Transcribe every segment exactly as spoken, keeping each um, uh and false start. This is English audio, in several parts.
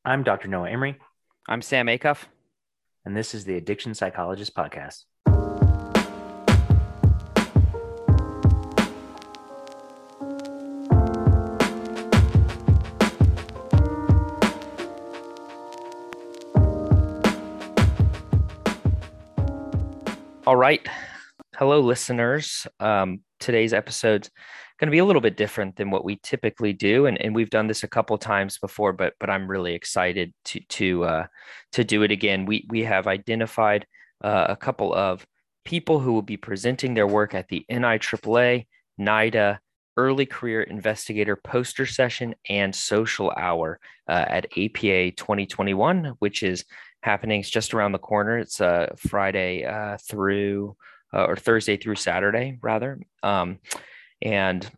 I'm Doctor Noah Emery, I'm Sam Acuff. and this is the Addiction Psychologist Podcast. All right. Hello, listeners. Um, today's episode's going to be a little bit different than what we typically do, and, and we've done this a couple times before, but but I'm really excited to to uh, to do it again. We we have identified uh, a couple of people who will be presenting their work at the N I triple A, NIDA Early Career Investigator Poster Session and Social Hour uh, at A P A twenty twenty-one, which is happening. It's just around the corner. It's uh, Friday uh, through uh, or Thursday through Saturday, rather. Um, and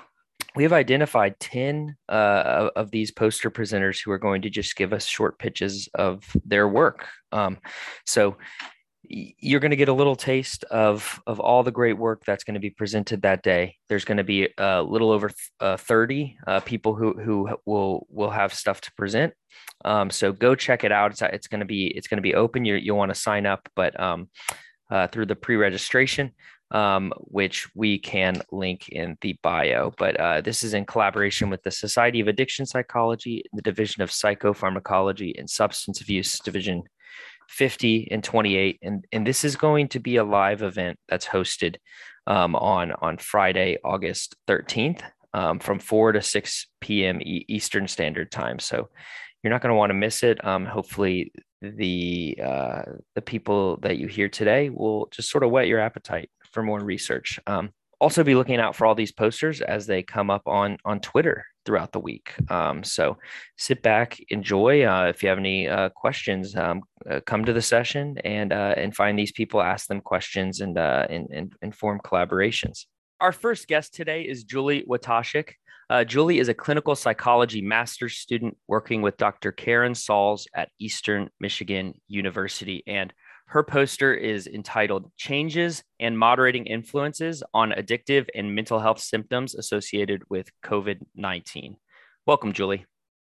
we have identified ten uh, of these poster presenters who are going to just give us short pitches of their work. Um, so you're going to get a little taste of of all the great work that's going to be presented that day. There's going to be a little over uh, thirty uh, people who who will will have stuff to present. Um, so go check it out. It's it's going to be it's going to be open. You you'll want to sign up, but um, uh, through the pre-registration, um, which we can link in the bio. But uh, this is in collaboration with the Society of Addiction Psychology, the Division of Psychopharmacology and Substance Abuse Division fifty and twenty-eight, and and this is going to be a live event that's hosted um, on on Friday, August thirteenth, um, from four to six p.m. E- Eastern Standard Time. So you're not going to want to miss it. Um, hopefully, the uh, the people that you hear today will just sort of whet your appetite for more research. Um, also, be looking out for all these posters as they come up on on Twitter throughout the week. Um, so sit back, enjoy. Uh, if you have any uh, questions, um, uh, come to the session and uh, and find these people, ask them questions, and uh, and, and, and form collaborations. Our first guest today is Julie Watoshik. Uh, Julie is a clinical psychology master's student working with Doctor Karen Sauls at Eastern Michigan University, and her poster is entitled Changes and Moderating Influences on Addictive and Mental Health Symptoms Associated with COVID nineteen. Welcome, Julie.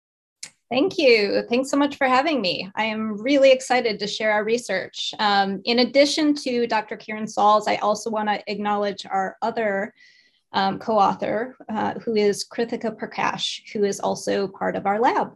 Thank you. Thanks so much for having me. I am really excited to share our research. Um, in addition to Doctor Karen Sauls, I also want to acknowledge our other um, co-author, uh, who is Krithika Prakash, who is also part of our lab.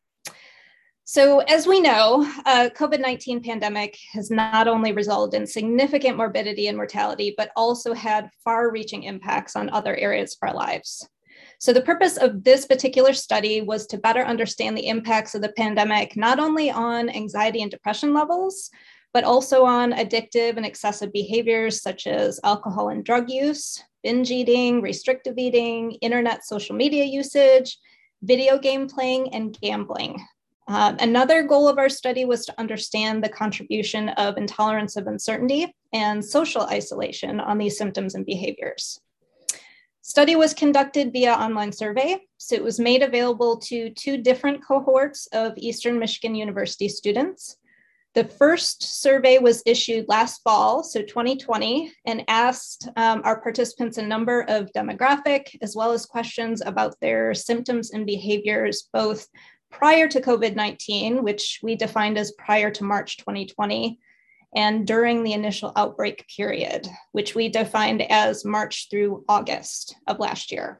So as we know, uh, COVID nineteen pandemic has not only resulted in significant morbidity and mortality, but also had far-reaching impacts on other areas of our lives. So the purpose of this particular study was to better understand the impacts of the pandemic, not only on anxiety and depression levels, but also on addictive and excessive behaviors such as alcohol and drug use, binge eating, restrictive eating, internet social media usage, video game playing, and gambling. Um, another goal of our study was to understand the contribution of intolerance of uncertainty and social isolation on these symptoms and behaviors. Study was conducted via online survey, so it was made available to two different cohorts of Eastern Michigan University students. The first survey was issued last fall, so twenty twenty, and asked um, our participants a number of demographic as well as questions about their symptoms and behaviors, both prior to COVID nineteen, which we defined as prior to March twenty twenty, and during the initial outbreak period, which we defined as March through August of last year.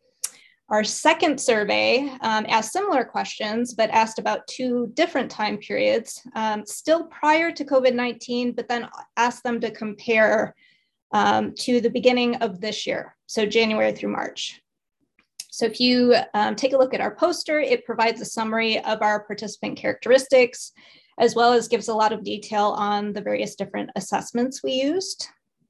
Our second survey um, asked similar questions, but asked about two different time periods, um, still prior to COVID nineteen, but then asked them to compare um, to the beginning of this year, so January through March. So if you um, take a look at our poster, it provides a summary of our participant characteristics, as well as gives a lot of detail on the various different assessments we used.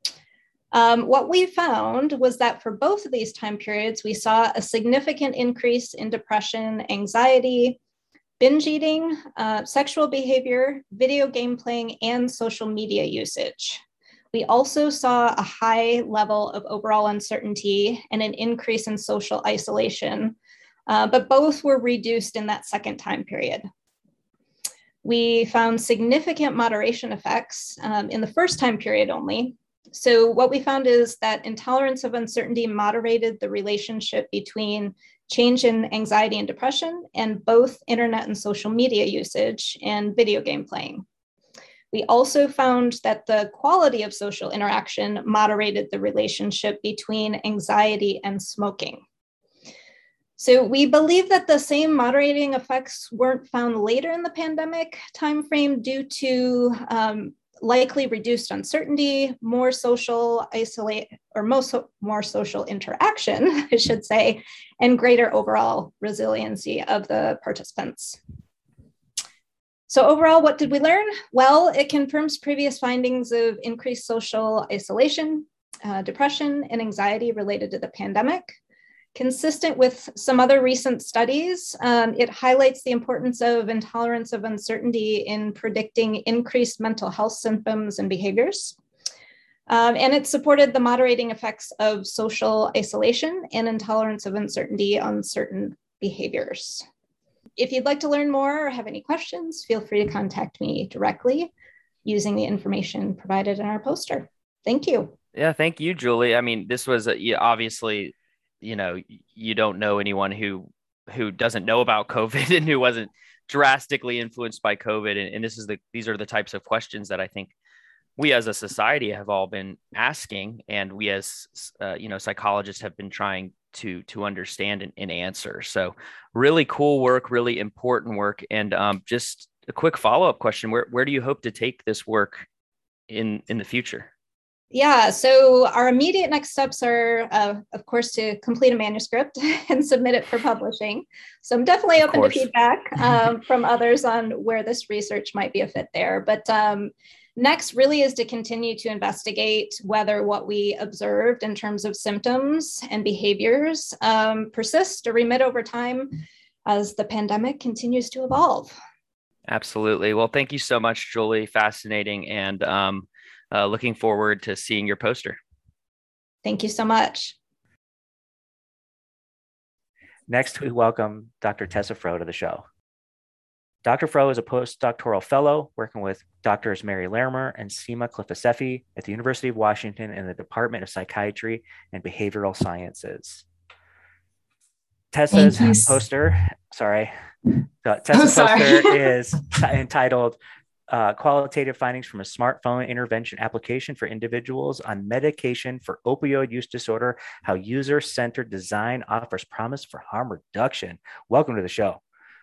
Um, what we found was that for both of these time periods, we saw a significant increase in depression, anxiety, binge eating, uh, sexual behavior, video game playing, and social media usage. We also saw a high level of overall uncertainty and an increase in social isolation, uh, but both were reduced in that second time period. We found significant moderation effects um, in the first time period only. So what we found is that intolerance of uncertainty moderated the relationship between change in anxiety and depression, and both internet and social media usage and video game playing. We also found that the quality of social interaction moderated the relationship between anxiety and smoking. So we believe that the same moderating effects weren't found later in the pandemic timeframe due to um, likely reduced uncertainty, more social isolate, or most, more social interaction, I should say, and greater overall resiliency of the participants. So overall, what did we learn? Well, it confirms previous findings of increased social isolation, uh, depression, and anxiety related to the pandemic. Consistent with some other recent studies, um, it highlights the importance of intolerance of uncertainty in predicting increased mental health symptoms and behaviors. Um, and it supported the moderating effects of social isolation and intolerance of uncertainty on certain behaviors. If you'd like to learn more or have any questions, feel free to contact me directly using the information provided in our poster. Thank you. Yeah, thank you, Julie. I mean, this was a, yeah, obviously, you know, you don't know anyone who who doesn't know about COVID and who wasn't drastically influenced by COVID. And, and this is the these are the types of questions that I think we as a society have all been asking, and we as uh, you know, psychologists have been trying to to understand and, and answer. So really cool work, really important work. And um, just a quick follow-up question: where where do you hope to take this work in in the future? Yeah, so our immediate next steps are, uh, of course, to complete a manuscript and submit it for publishing. So I'm definitely open to feedback um, from others on where this research might be a fit there. But um, next really is to continue to investigate whether what we observed in terms of symptoms and behaviors um, persist or remit over time as the pandemic continues to evolve. Absolutely. Well, thank you so much, Julie. Fascinating. And um, Uh, looking forward to seeing your poster. Thank you so much. Next, we welcome Doctor Tessa Froh to the show. Doctor Froh is a postdoctoral fellow working with Doctors Mary Larimer and Seema Cliff-Assefi at the University of Washington in the Department of Psychiatry and Behavioral Sciences. Tessa's poster, sorry, Tessa's oh, sorry. poster is t- entitled Uh, qualitative findings from a smartphone intervention application for individuals on medication for opioid use disorder, how user-centered design offers promise for harm reduction. Welcome to the show.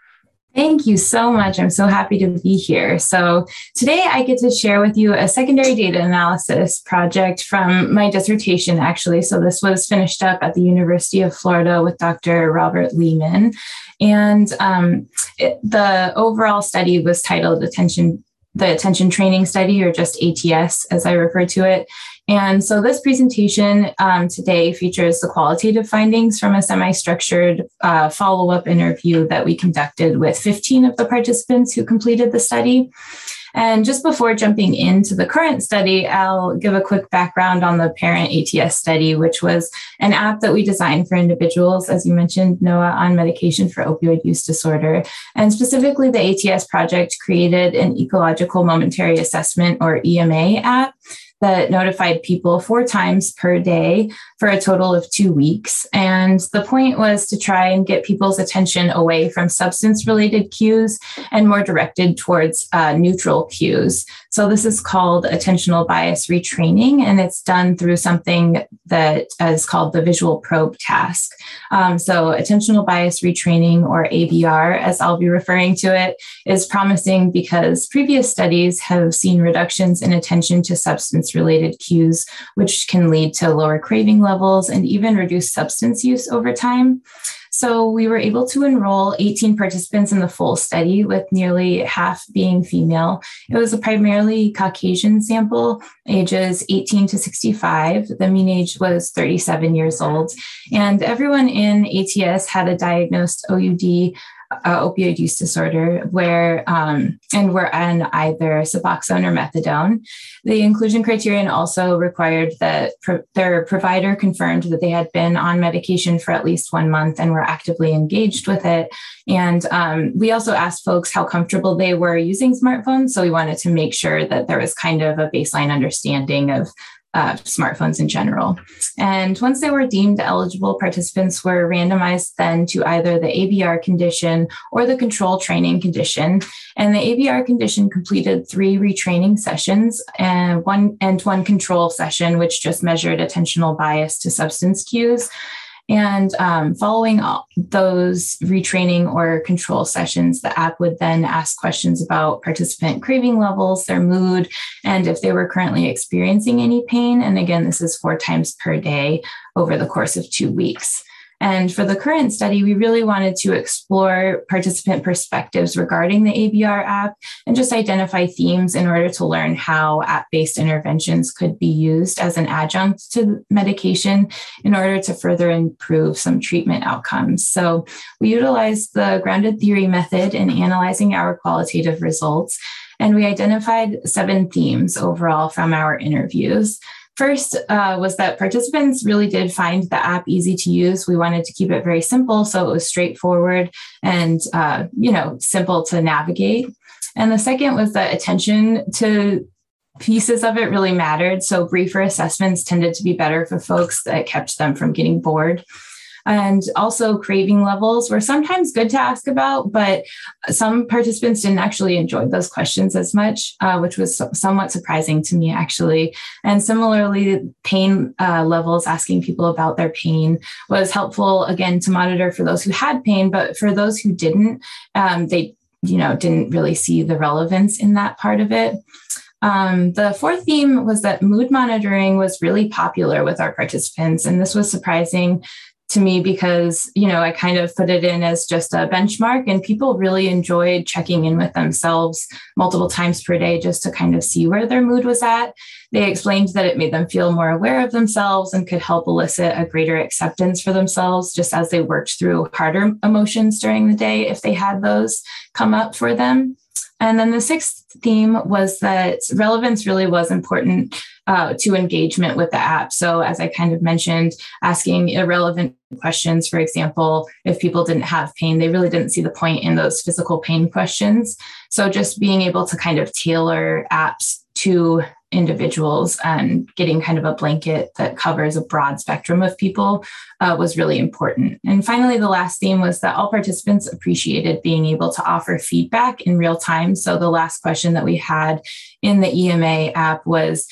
Thank you so much. I'm so happy to be here. So today I get to share with you a secondary data analysis project from my dissertation, actually. So this was finished up at the University of Florida with Doctor Robert Lehman. And um, it, the overall study was titled Attention the Attention Training Study, or just A T S, as I refer to it. And so this presentation um, today features the qualitative findings from a semi-structured uh, follow-up interview that we conducted with fifteen of the participants who completed the study. And just before jumping into the current study, I'll give a quick background on the parent A T S study, which was an app that we designed for individuals, as you mentioned, Noah, on medication for opioid use disorder. And specifically, the A T S project created an ecological momentary assessment, or E M A, app that notified people four times per day for a total of two weeks. And the point was to try and get people's attention away from substance-related cues and more directed towards uh, neutral cues. So this is called attentional bias retraining, and it's done through something that is called the visual probe task. Um, so attentional bias retraining, or A B R, as I'll be referring to it, is promising because previous studies have seen reductions in attention to substance-related cues, which can lead to lower craving levels and even reduce substance use over time. So we were able to enroll eighteen participants in the full study, with nearly half being female. It was a primarily Caucasian sample, ages eighteen to sixty-five. The mean age was thirty-seven years old. And everyone in A T S had a diagnosed O U D, Uh, opioid use disorder, where um, and were on either Suboxone or methadone. The inclusion criterion also required that pro- their provider confirmed that they had been on medication for at least one month and were actively engaged with it. And um, we also asked folks how comfortable they were using smartphones. So we wanted to make sure that there was kind of a baseline understanding of uh, smartphones in general. And once they were deemed eligible, participants were randomized then to either the A B R condition or the control training condition. And the A B R condition completed three retraining sessions and one and one control session, which just measured attentional bias to substance cues. And um, following all those retraining or control sessions, the app would then ask questions about participant craving levels, their mood, and if they were currently experiencing any pain. And again, this is four times per day over the course of two weeks. And for the current study, we really wanted to explore participant perspectives regarding the A B R app and just identify themes in order to learn how app-based interventions could be used as an adjunct to medication in order to further improve some treatment outcomes. So we utilized the grounded theory method in analyzing our qualitative results, and we identified seven themes overall from our interviews. First uh, was that participants really did find the app easy to use. We wanted to keep it very simple, so it was straightforward and uh, you know, simple to navigate. And the second was that attention to pieces of it really mattered. So briefer assessments tended to be better for folks that kept them from getting bored. And also craving levels were sometimes good to ask about, but some participants didn't actually enjoy those questions as much, uh, which was so- somewhat surprising to me, actually. And similarly, pain uh, levels, asking people about their pain was helpful, again, to monitor for those who had pain, but for those who didn't, um, they you know, didn't really see the relevance in that part of it. Um, the fourth theme was that mood monitoring was really popular with our participants, and this was surprising to me because, you know, I kind of put it in as just a benchmark, and people really enjoyed checking in with themselves multiple times per day just to kind of see where their mood was at. They explained that it made them feel more aware of themselves and could help elicit a greater acceptance for themselves just as they worked through harder emotions during the day if they had those come up for them. And then the sixth theme was that relevance really was important uh, to engagement with the app. So as I kind of mentioned, asking irrelevant questions, for example, if people didn't have pain, they really didn't see the point in those physical pain questions. So just being able to kind of tailor apps to individuals and getting kind of a blanket that covers a broad spectrum of people uh, was really important. And finally, the last theme was that all participants appreciated being able to offer feedback in real time. So the last question that we had in the E M A app was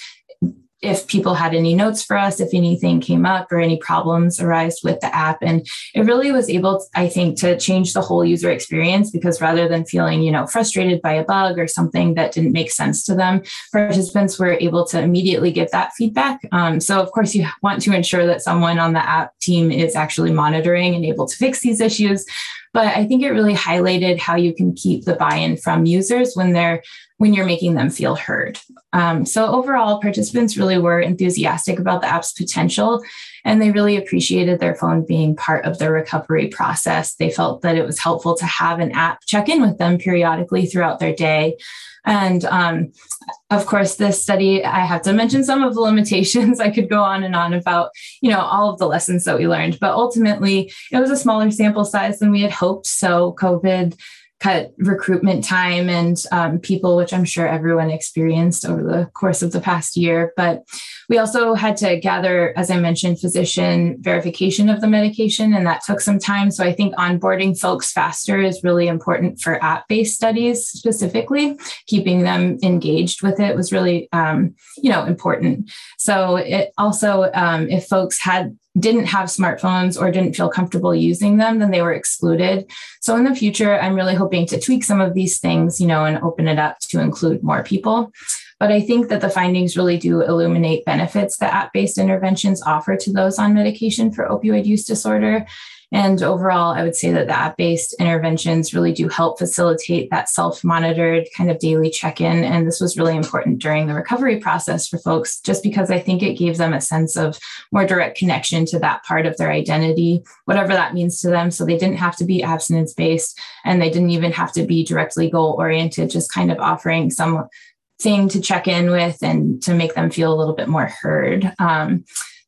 if people had any notes for us, if anything came up or any problems arise with the app. And it really was able, I think, to change the whole user experience, because rather than feeling, you know, frustrated by a bug or something that didn't make sense to them, participants were able to immediately give that feedback. Um, so of course you want to ensure that someone on the app team is actually monitoring and able to fix these issues. But I think it really highlighted how you can keep the buy-in from users when they're when you're making them feel heard. Um, so overall, participants really were enthusiastic about the app's potential, and they really appreciated their phone being part of their recovery process. They felt that it was helpful to have an app check in with them periodically throughout their day. And um, of course, this study, I have to mention some of the limitations. I could go on and on about, you know, all of the lessons that we learned, but ultimately it was a smaller sample size than we had hoped. So COVID cut recruitment time and um, people, which I'm sure everyone experienced over the course of the past year. But we also had to gather, as I mentioned, physician verification of the medication, and that took some time. So I think onboarding folks faster is really important for app-based studies specifically. Keeping them engaged with it was really, um, you know, important. So it also, um, if folks had didn't have smartphones or didn't feel comfortable using them, then they were excluded. So in the future, I'm really hoping to tweak some of these things, you know, and open it up to include more people. But I think that the findings really do illuminate benefits that app-based interventions offer to those on medication for opioid use disorder. And overall, I would say that the app-based interventions really do help facilitate that self-monitored kind of daily check-in. And this was really important during the recovery process for folks, just because I think it gave them a sense of more direct connection to that part of their identity, whatever that means to them. So they didn't have to be abstinence-based, and they didn't even have to be directly goal-oriented, just kind of offering some thing to check in with and to make them feel a little bit more heard. Um,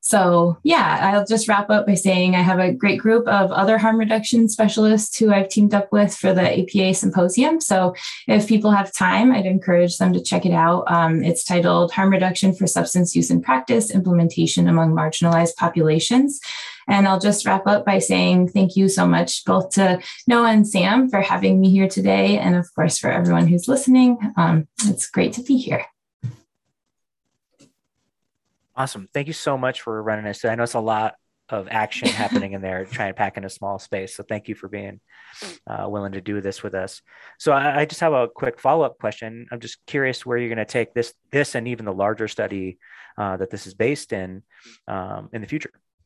So yeah, I'll just wrap up by saying I have a great group of other harm reduction specialists who I've teamed up with for the A P A symposium. So if people have time, I'd encourage them to check it out. Um, it's titled Harm Reduction for Substance Use in Practice, Implementation Among Marginalized Populations. And I'll just wrap up by saying thank you so much both to Noah and Sam for having me here today. And of course, for everyone who's listening, um, it's great to be here. Awesome. Thank you so much for running us. I know it's a lot of action happening in there, trying to pack in a small space. So thank you for being uh, willing to do this with us. So I, I just have a quick follow-up question. I'm just curious where you're going to take this, this and even the larger study uh, that this is based in um, in the future.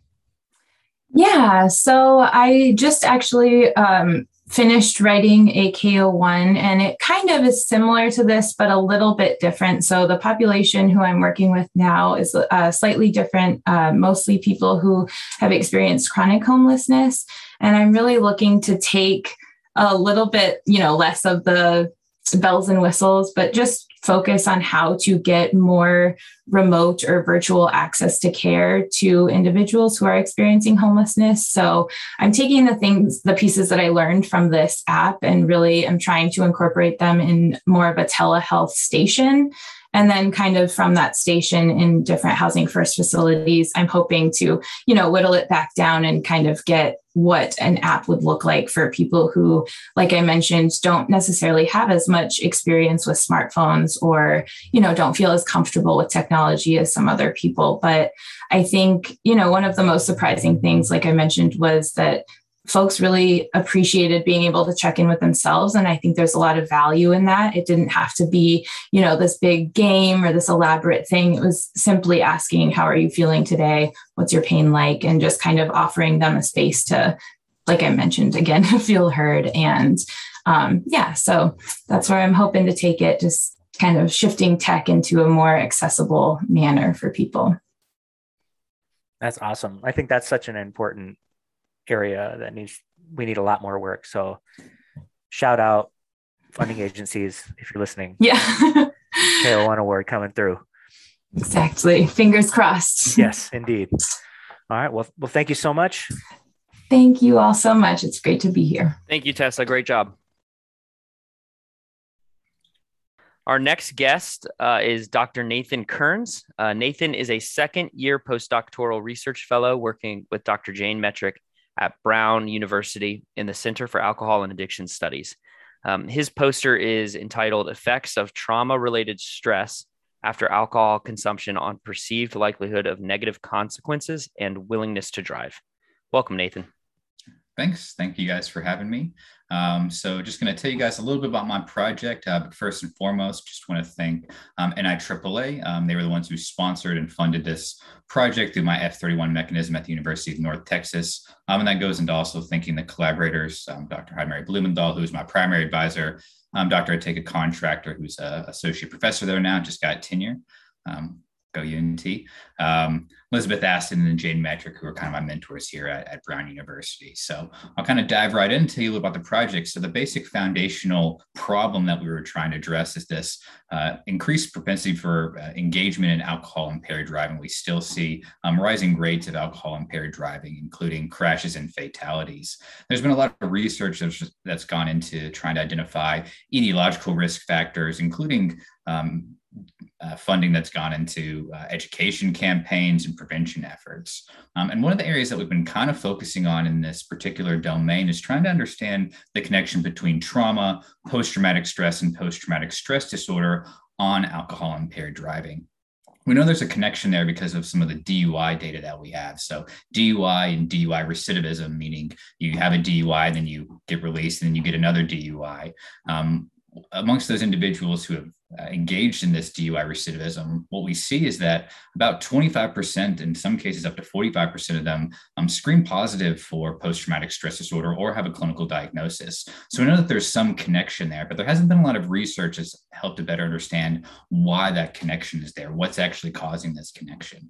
Yeah, so I just actually um, finished writing a K O one, and it kind of is similar to this, but a little bit different. So the population who I'm working with now is uh, slightly different, uh, mostly people who have experienced chronic homelessness. And I'm really looking to take a little bit, you know, less of the bells and whistles, but just focus on how to get more remote or virtual access to care to individuals who are experiencing homelessness. So I'm taking the things, the pieces that I learned from this app, and really I'm trying to incorporate them in more of a telehealth station. And then kind of from that station in different Housing First facilities, I'm hoping to, you know, whittle it back down and kind of get what an app would look like for people who, like I mentioned, don't necessarily have as much experience with smartphones or, you know, don't feel as comfortable with technology as some other people. But I think, you know, one of the most surprising things, like I mentioned, was that folks really appreciated being able to check in with themselves. And I think there's a lot of value in that. It didn't have to be, you know, this big game or this elaborate thing. It was simply asking, how are you feeling today? What's your pain like? And just kind of offering them a space to, like I mentioned, again, feel heard. And um, yeah, so that's where I'm hoping to take it, just kind of shifting tech into a more accessible manner for people. That's awesome. I think that's such an important area that needs, we need a lot more work. So shout out funding agencies if you're listening. Yeah. K O one award coming through. Exactly. Fingers crossed. Yes, indeed. All right. Well, well, thank you so much. Thank you all so much. It's great to be here. Thank you, Tessa. Great job. Our next guest uh, is Doctor Nathan Kearns. Uh, Nathan is a second year postdoctoral research fellow working with Doctor Jane Metrick at Brown University in the Center for Alcohol and Addiction Studies. Um, his poster is entitled Effects of Trauma-Related Stress After Alcohol Consumption on Perceived Likelihood of Negative Consequences and Willingness to Drive. Welcome, Nathan. Thanks. Thank you guys for having me. Um, so just going to tell you guys a little bit about my project, uh, but first and foremost, just want to thank um, N I triple A. Um, they were the ones who sponsored and funded this project through my F thirty-one mechanism at the University of North Texas. Um, and that goes into also thanking the collaborators, um, Doctor Heidmary Blumenthal, who's my primary advisor, um, Doctor Ateka Contractor, who's an associate professor there now, just got tenure. Um, Go U N T, um, Elizabeth Aston and Jane Metrick, who are kind of my mentors here at, at Brown University. So I'll kind of dive right in and tell you about the project. So the basic foundational problem that we were trying to address is this uh, increased propensity for uh, engagement in alcohol impaired driving. We still see um, rising rates of alcohol impaired driving, including crashes and fatalities. There's been a lot of research that's, that's gone into trying to identify etiological risk factors, including um, Uh, funding that's gone into uh, education campaigns and prevention efforts. Um, and one of the areas that we've been kind of focusing on in this particular domain is trying to understand the connection between trauma, post-traumatic stress, and post-traumatic stress disorder on alcohol impaired driving. We know there's a connection there because of some of the D U I data that we have. So D U I and D U I recidivism, meaning you have a D U I, then you get released, and then you get another D U I. Um, amongst those individuals who have uh, engaged in this D U I recidivism, what we see is that about twenty-five percent, in some cases up to forty-five percent of them um, screen positive for post-traumatic stress disorder or have a clinical diagnosis. So we know that there's some connection there, but there hasn't been a lot of research that's helped to better understand why that connection is there, what's actually causing this connection.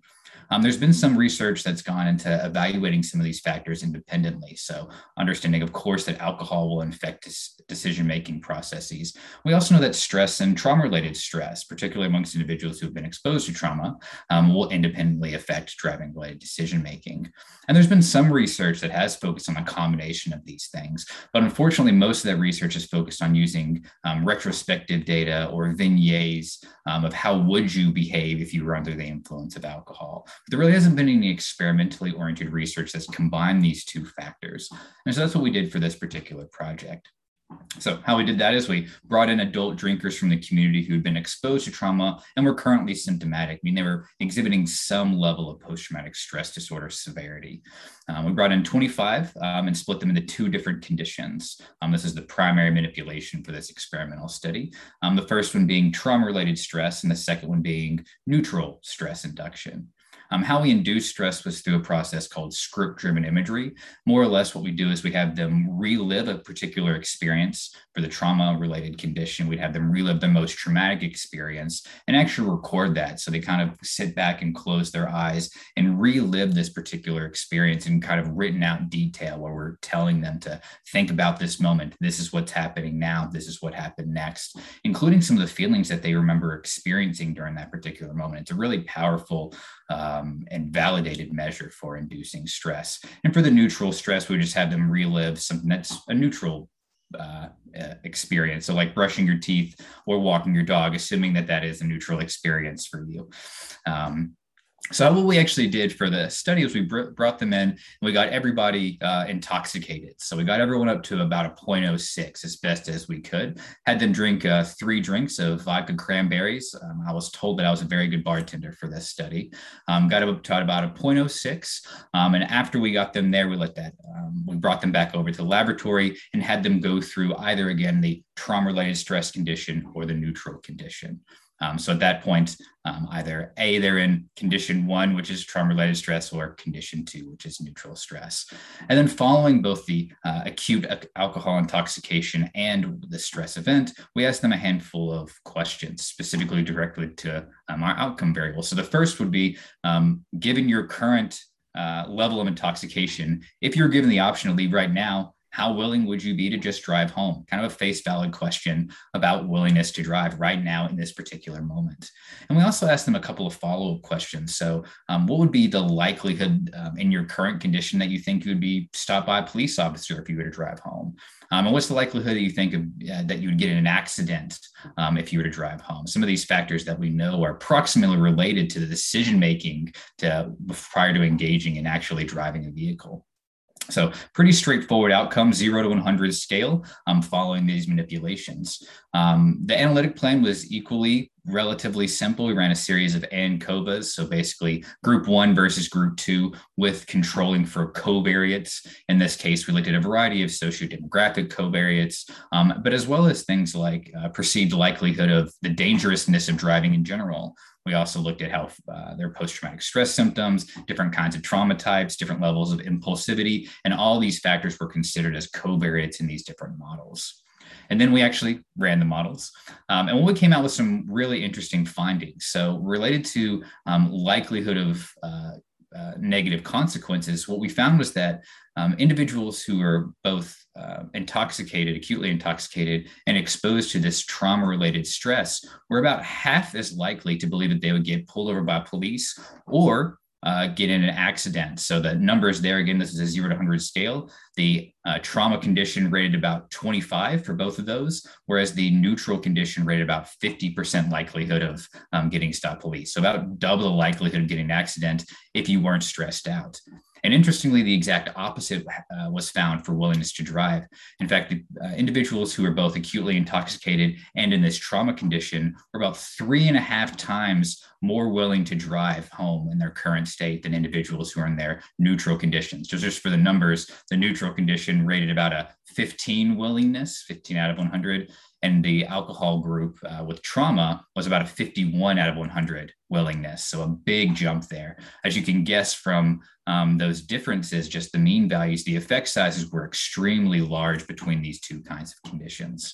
Um, there's been some research that's gone into evaluating some of these factors independently. So understanding, of course, that alcohol will affect decision-making processes. We also know that stress and trauma-related stress, particularly amongst individuals who have been exposed to trauma, um, will independently affect driving-related decision-making. And there's been some research that has focused on a combination of these things, but unfortunately, most of that research is focused on using um, retrospective data or vignettes um, of how would you behave if you were under the influence of alcohol. But there really hasn't been any experimentally oriented research that's combined these two factors. And so that's what we did for this particular project. So how we did that is we brought in adult drinkers from the community who had been exposed to trauma and were currently symptomatic. I mean, they were exhibiting some level of post-traumatic stress disorder severity. Um, we brought in twenty-five um, and split them into two different conditions. Um, this is the primary manipulation for this experimental study. Um, the first one being trauma-related stress and the second one being neutral stress induction. Um, how we induce stress was through a process called script-driven imagery. More or less what we do is we have them relive a particular experience for the trauma-related condition. We'd have them relive their most traumatic experience and actually record that. So they kind of sit back and close their eyes and relive this particular experience in kind of written out detail where we're telling them to think about this moment. This is what's happening now. This is what happened next, including some of the feelings that they remember experiencing during that particular moment. It's a really powerful Um, and validated measure for inducing stress. And for the neutral stress, we just have them relive something that's a neutral uh, uh, experience. So like brushing your teeth or walking your dog, assuming that that is a neutral experience for you. Um, So what we actually did for the study is we br- brought them in and we got everybody uh, intoxicated. So we got everyone up to about a zero point zero six as best as we could, had them drink uh, three drinks of vodka cranberries. Um, I was told that I was a very good bartender for this study. Um, got up to about a zero point zero six. Um, and after we got them there, we let that, um, we brought them back over to the laboratory and had them go through either, again, the trauma-related stress condition or the neutral condition. Um, so at that point, um, either A, they're in condition one, which is trauma-related stress, or condition two, which is neutral stress. And then following both the uh, acute alcohol intoxication and the stress event, we asked them a handful of questions specifically directed to um, our outcome variables. So the first would be, um, given your current uh, level of intoxication, if you're given the option to leave right now, how willing would you be to just drive home? Kind of a face valid question about willingness to drive right now in this particular moment. And we also asked them a couple of follow-up questions. So um, what would be the likelihood um, in your current condition that you think you would be stopped by a police officer if you were to drive home? Um, and what's the likelihood that you think of, uh, that you would get in an accident um, if you were to drive home? Some of these factors that we know are proximally related to the decision-making to, prior to engaging in actually driving a vehicle. So pretty straightforward outcome, zero to one hundred scale um, following these manipulations. Um, the analytic plan was equally relatively simple. We ran a series of ANCOVAs, so basically group one versus group two with controlling for covariates. In this case, we looked at a variety of sociodemographic covariates, um, but as well as things like uh, perceived likelihood of the dangerousness of driving in general. We also looked at how uh, their post-traumatic stress symptoms, different kinds of trauma types, different levels of impulsivity, and all these factors were considered as covariates in these different models. And then we actually ran the models. Um, and we came out with some really interesting findings. So related to um, likelihood of uh, uh, negative consequences, what we found was that um, individuals who are both uh, intoxicated, acutely intoxicated, and exposed to this trauma-related stress were about half as likely to believe that they would get pulled over by police or Uh, get in an accident. So the numbers there, again, this is a zero to one hundred scale. The uh, trauma condition rated about twenty-five for both of those, whereas the neutral condition rated about fifty percent likelihood of um, getting stopped police. So about double the likelihood of getting an accident if you weren't stressed out. And interestingly, the exact opposite uh, was found for willingness to drive. In fact, the uh, individuals who are both acutely intoxicated and in this trauma condition were about three and a half times more willing to drive home in their current state than individuals who are in their neutral conditions. So just for the numbers, the neutral condition rated about a fifteen willingness, fifteen out of one hundred. And the alcohol group uh, with trauma was about a fifty-one out of one hundred willingness. So a big jump there. As you can guess from um, those differences, just the mean values, the effect sizes were extremely large between these two kinds of conditions.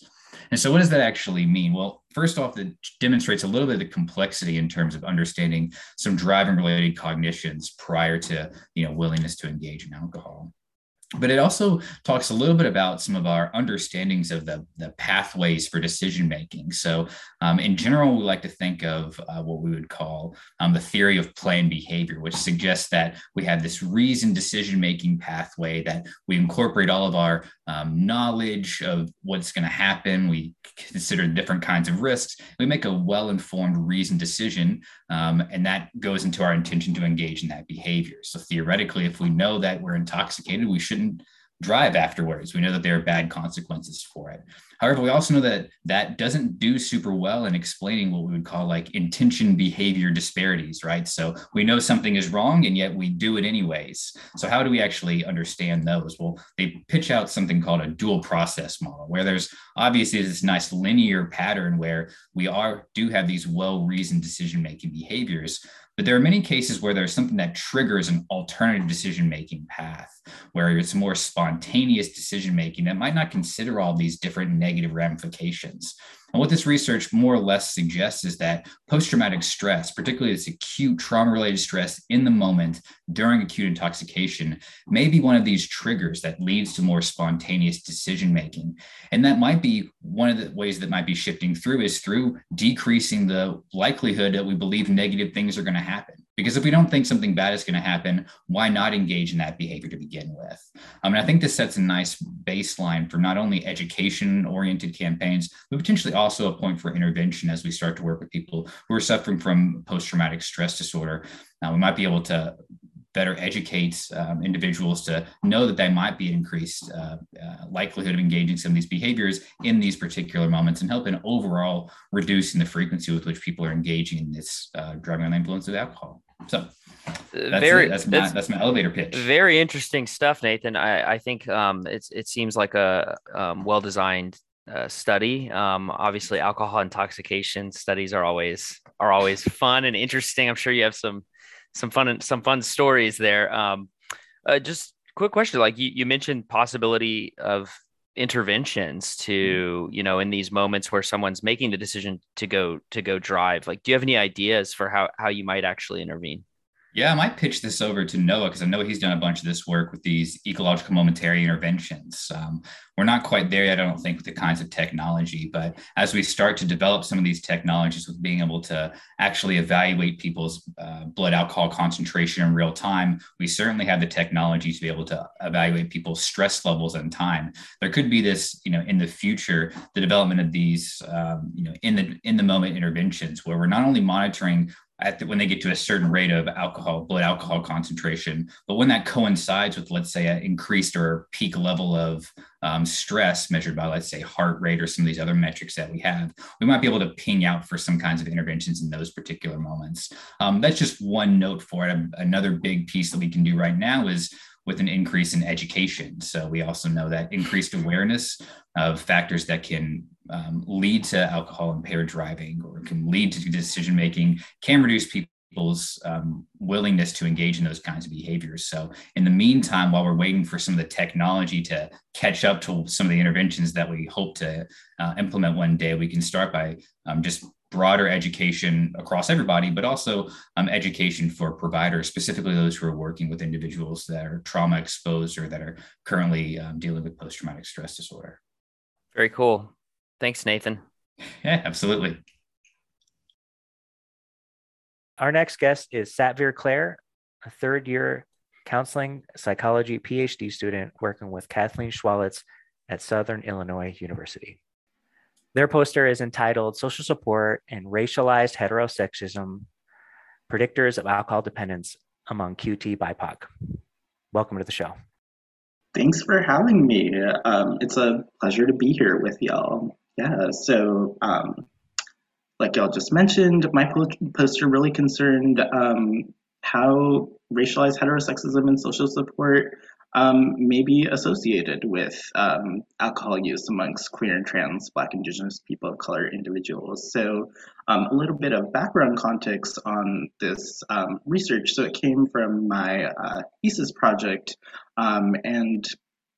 And so what does that actually mean? Well, first off, it demonstrates a little bit of the complexity in terms of understanding some driving related cognitions prior to, you know, willingness to engage in alcohol. But it also talks a little bit about some of our understandings of the, the pathways for decision making. So um, in general, we like to think of uh, what we would call um, the theory of planned behavior, which suggests that we have this reasoned decision making pathway, that we incorporate all of our um, knowledge of what's going to happen. We consider different kinds of risks. We make a well-informed, reasoned decision, um, and that goes into our intention to engage in that behavior. So theoretically, if we know that we're intoxicated, we shouldn't drive afterwards. We know that there are bad consequences for it. However, we also know that that doesn't do super well in explaining what we would call like intention behavior disparities, right? So we know something is wrong and yet we do it anyways. So how do we actually understand those? Well, they pitch out something called a dual process model, where there's obviously this nice linear pattern where we are do have these well-reasoned decision-making behaviors. But there are many cases where there's something that triggers an alternative decision-making path, where it's more spontaneous decision-making that might not consider all these different negative ramifications. And what this research more or less suggests is that post-traumatic stress, particularly this acute trauma-related stress in the moment during acute intoxication, may be one of these triggers that leads to more spontaneous decision-making. And that might be one of the ways that might be shifting through is through decreasing the likelihood that we believe negative things are going to happen. Because if we don't think something bad is going to happen, why not engage in that behavior to begin with? I mean, I think this sets a nice baseline for not only education-oriented campaigns, but potentially also a point for intervention as we start to work with people who are suffering from post-traumatic stress disorder. Now, we might be able to better educate um, individuals to know that they might be increased uh, uh, likelihood of engaging some of these behaviors in these particular moments, and help in overall reducing the frequency with which people are engaging in this uh, driving under the influence of alcohol. So that's very it. That's my that's, that's my elevator pitch. Very interesting stuff, Nathan. I, I think um, it's it seems like a um, well-designed uh, study. Um, obviously, alcohol intoxication studies are always are always fun and interesting. I'm sure you have some some fun some fun stories there. Um, uh, just quick question, like you, you mentioned possibility of interventions to, you know, in these moments where someone's making the decision to go to go drive. Like, do you have any ideas for how how you might actually intervene? Yeah, I might pitch this over to Noah, because I know he's done a bunch of this work with these ecological momentary interventions. Um, we're not quite there yet, I don't think, with the kinds of technology, but as we start to develop some of these technologies with being able to actually evaluate people's uh, blood alcohol concentration in real time, we certainly have the technology to be able to evaluate people's stress levels in time. There could be this, you know, in the future, the development of these, um, you know, in the in the moment interventions, where we're not only monitoring at the, when they get to a certain rate of alcohol, blood alcohol concentration, but when that coincides with, let's say, an increased or peak level of um, stress measured by, let's say, heart rate or some of these other metrics that we have, we might be able to ping out for some kinds of interventions in those particular moments. Um, that's just one note for it. Another big piece that we can do right now is with an increase in education. So we also know that increased awareness of factors that can um, lead to alcohol impaired driving or can lead to decision making can reduce people's um, willingness to engage in those kinds of behaviors. So in the meantime, while we're waiting for some of the technology to catch up to some of the interventions that we hope to uh, implement one day, we can start by um, just broader education across everybody, but also um, education for providers, specifically those who are working with individuals that are trauma exposed or that are currently um, dealing with post-traumatic stress disorder. Very cool. Thanks, Nathan. Yeah, absolutely. Our next guest is Satvir Clare, a third year counseling psychology PhD student working with Kathleen Schwalitz at Southern Illinois University. Their poster is entitled Social Support and Racialized Heterosexism, Predictors of Alcohol Dependence Among Q T B I P O C. Welcome to the show. Thanks for having me. Um, it's a pleasure to be here with y'all. Yeah, so um, like y'all just mentioned, my po- poster really concerned um, how racialized heterosexism and social support um, may be associated with um, alcohol use amongst queer and trans, Black, Indigenous, people of color individuals. So um, a little bit of background context on this um, research. So it came from my uh, thesis project, um, and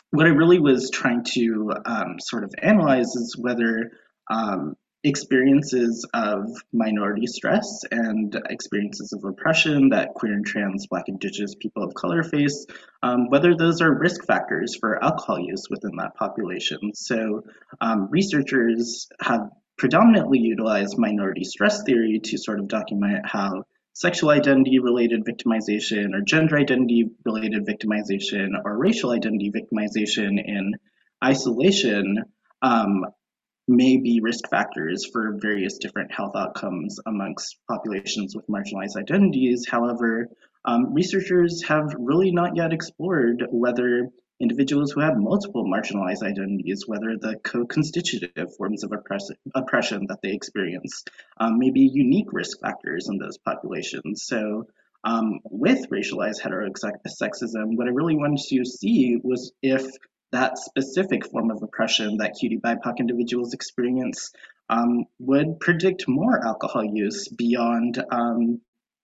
what I really was trying to um, sort of analyze is whether um, experiences of minority stress and experiences of oppression that queer and trans, Black, Indigenous people of color face, um, whether those are risk factors for alcohol use within that population. So um, researchers have predominantly utilized minority stress theory to sort of document how sexual identity related victimization or gender identity related victimization or racial identity victimization in isolation um, may be risk factors for various different health outcomes amongst populations with marginalized identities. However, um, researchers have really not yet explored whether individuals who have multiple marginalized identities, whether the co-constitutive forms of oppress- oppression that they experience um, may be unique risk factors in those populations. So um, with racialized heterosexism, what I really wanted to see was if that specific form of oppression that Q T B I P O C individuals experience um, would predict more alcohol use beyond um,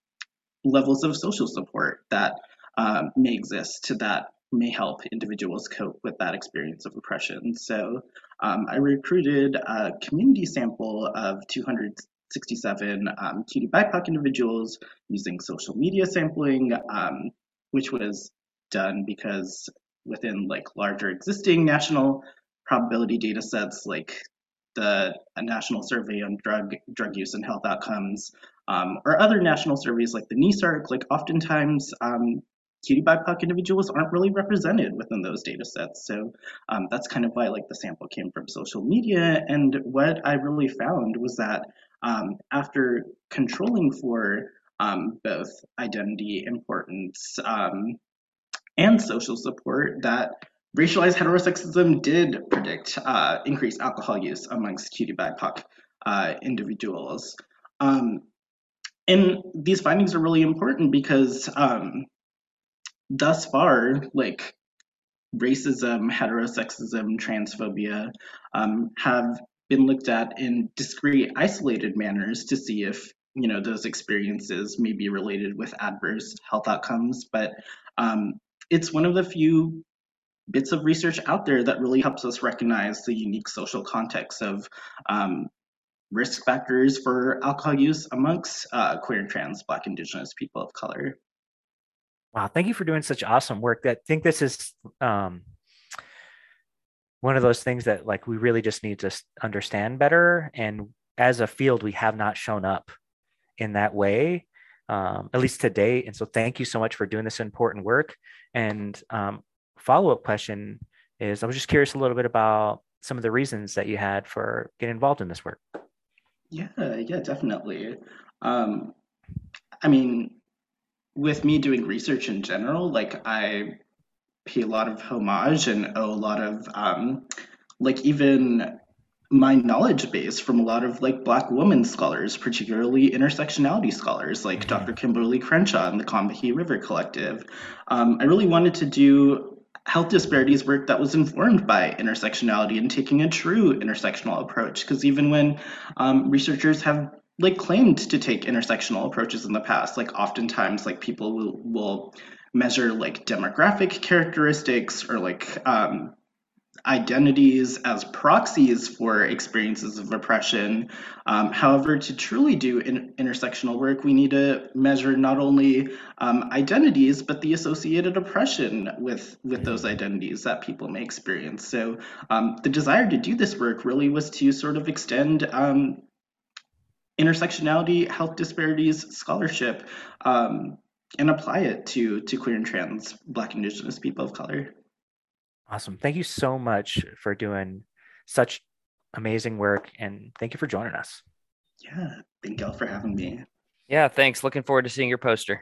levels of social support that um, may exist that may help individuals cope with that experience of oppression. So um, I recruited a community sample of two hundred sixty-seven um, Q T B I P O C individuals using social media sampling, um, which was done because within like larger existing national probability data sets like the National Survey on Drug Drug Use and Health Outcomes, um, or other national surveys like the NESARC, like oftentimes um, Q T B I P O C individuals aren't really represented within those data sets. So um, that's kind of why like the sample came from social media. And what I really found was that um, after controlling for um, both identity importance um, and social support, that racialized heterosexism did predict uh, increased alcohol use amongst Q T B I P O C uh, individuals. Um, and these findings are really important because um, thus far, like racism, heterosexism, transphobia um, have been looked at in discrete, isolated manners to see if you know those experiences may be related with adverse health outcomes. But um, it's one of the few bits of research out there that really helps us recognize the unique social context of um, risk factors for alcohol use amongst uh, queer and trans, Black, Indigenous people of color. Wow, thank you for doing such awesome work. I think this is um, one of those things that like we really just need to understand better. And as a field, we have not shown up in that way, um, at least to date. And so thank you so much for doing this important work. And um, follow-up question is, I was just curious a little bit about some of the reasons that you had for getting involved in this work. Yeah, yeah, definitely. Um, I mean, with me doing research in general, like I pay a lot of homage and owe a lot of um, like even my knowledge base from a lot of like Black women scholars, particularly intersectionality scholars like mm-hmm. Doctor Kimberly Crenshaw and the Combahee River Collective. Um, I really wanted to do health disparities work that was informed by intersectionality and taking a true intersectional approach. Because even when um, researchers have like claimed to take intersectional approaches in the past, like oftentimes like people will, will measure like demographic characteristics or like um, identities as proxies for experiences of oppression. Um, however, to truly do in, intersectional work, we need to measure not only um, identities, but the associated oppression with, with those identities that people may experience. So um, the desire to do this work really was to sort of extend um, intersectionality, health disparities scholarship, um, and apply it to, to queer and trans, Black, Indigenous people of color. Awesome. Thank you so much for doing such amazing work, and thank you for joining us. Yeah, thank y'all for having me. Yeah, thanks. Looking forward to seeing your poster.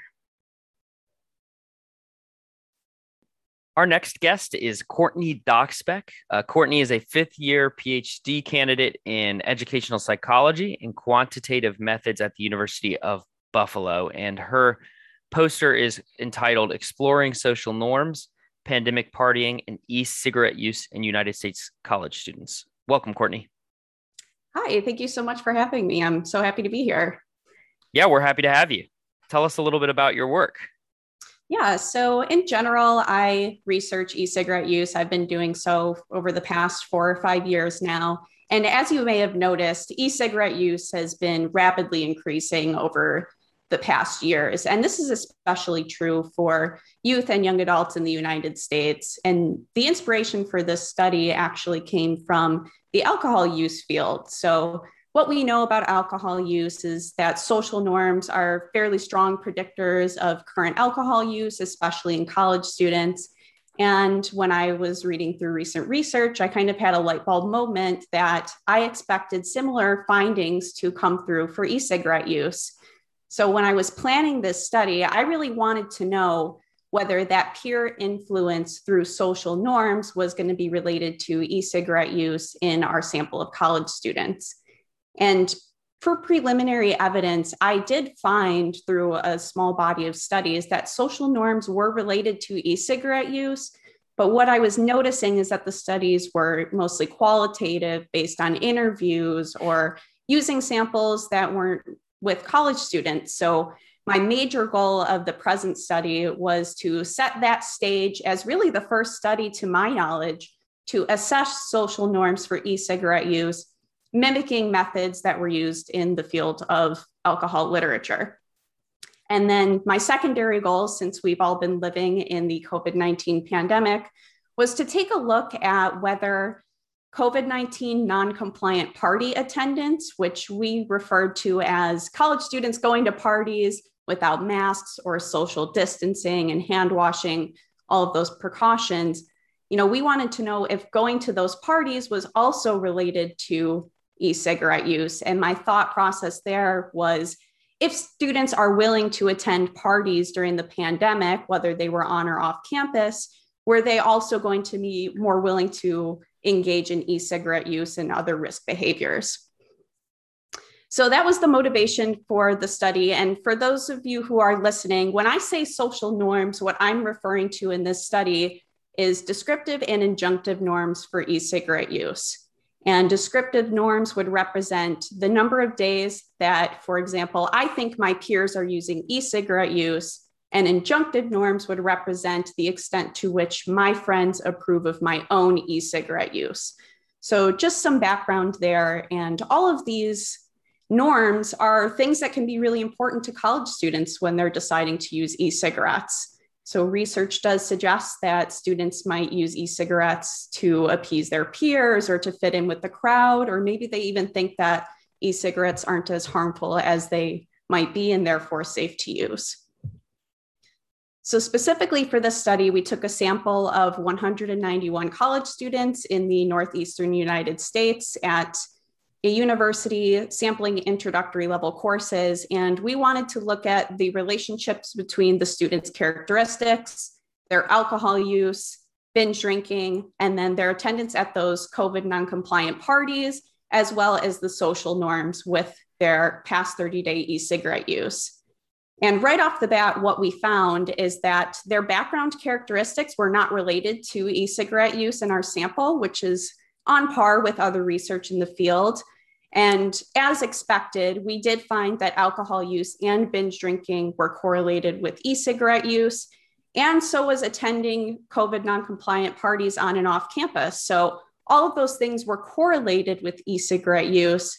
Our next guest is Courtney Doxbeck. Uh, Courtney is a fifth year PhD candidate in educational psychology and quantitative methods at the University of Buffalo, and her poster is entitled Exploring Social Norms, Pandemic Partying, and E-Cigarette Use in United States College Students. Welcome, Courtney. Hi, thank you so much for having me. I'm so happy to be here. Yeah, we're happy to have you. Tell us a little bit about your work. Yeah, so in general, I research e-cigarette use. I've been doing so over the past four or five years now. And as you may have noticed, e-cigarette use has been rapidly increasing over the past years. And this is especially true for youth and young adults in the United States. And the inspiration for this study actually came from the alcohol use field. So what we know about alcohol use is that social norms are fairly strong predictors of current alcohol use, especially in college students. And when I was reading through recent research, I kind of had a light bulb moment that I expected similar findings to come through for e-cigarette use. So when I was planning this study, I really wanted to know whether that peer influence through social norms was going to be related to e-cigarette use in our sample of college students. And for preliminary evidence, I did find through a small body of studies that social norms were related to e-cigarette use. But what I was noticing is that the studies were mostly qualitative based on interviews or using samples that weren't with college students. So my major goal of the present study was to set that stage as really the first study, to my knowledge, to assess social norms for e-cigarette use, mimicking methods that were used in the field of alcohol literature. And then my secondary goal, since we've all been living in the COVID nineteen pandemic, was to take a look at whether COVID nineteen non-compliant party attendance, which we referred to as college students going to parties without masks or social distancing and hand washing, all of those precautions, you know, we wanted to know if going to those parties was also related to e-cigarette use. And my thought process there was, if students are willing to attend parties during the pandemic, whether they were on or off campus, were they also going to be more willing to engage in e-cigarette use and other risk behaviors? So that was the motivation for the study. And for those of you who are listening, when I say social norms, what I'm referring to in this study is descriptive and injunctive norms for e-cigarette use. And descriptive norms would represent the number of days that, for example, I think my peers are using e-cigarette use, and injunctive norms would represent the extent to which my friends approve of my own e-cigarette use. So just some background there. And all of these norms are things that can be really important to college students when they're deciding to use e-cigarettes. So research does suggest that students might use e-cigarettes to appease their peers or to fit in with the crowd, or maybe they even think that e-cigarettes aren't as harmful as they might be and therefore safe to use. So specifically for this study, we took a sample of one hundred ninety-one college students in the Northeastern United States at a university, sampling introductory level courses. And we wanted to look at the relationships between the students' characteristics, their alcohol use, binge drinking, and then their attendance at those COVID non-compliant parties, as well as the social norms with their past thirty day e-cigarette use. And right off the bat, what we found is that their background characteristics were not related to e-cigarette use in our sample, which is on par with other research in the field. And as expected, we did find that alcohol use and binge drinking were correlated with e-cigarette use, and so was attending COVID non-compliant parties on and off campus. So all of those things were correlated with e-cigarette use.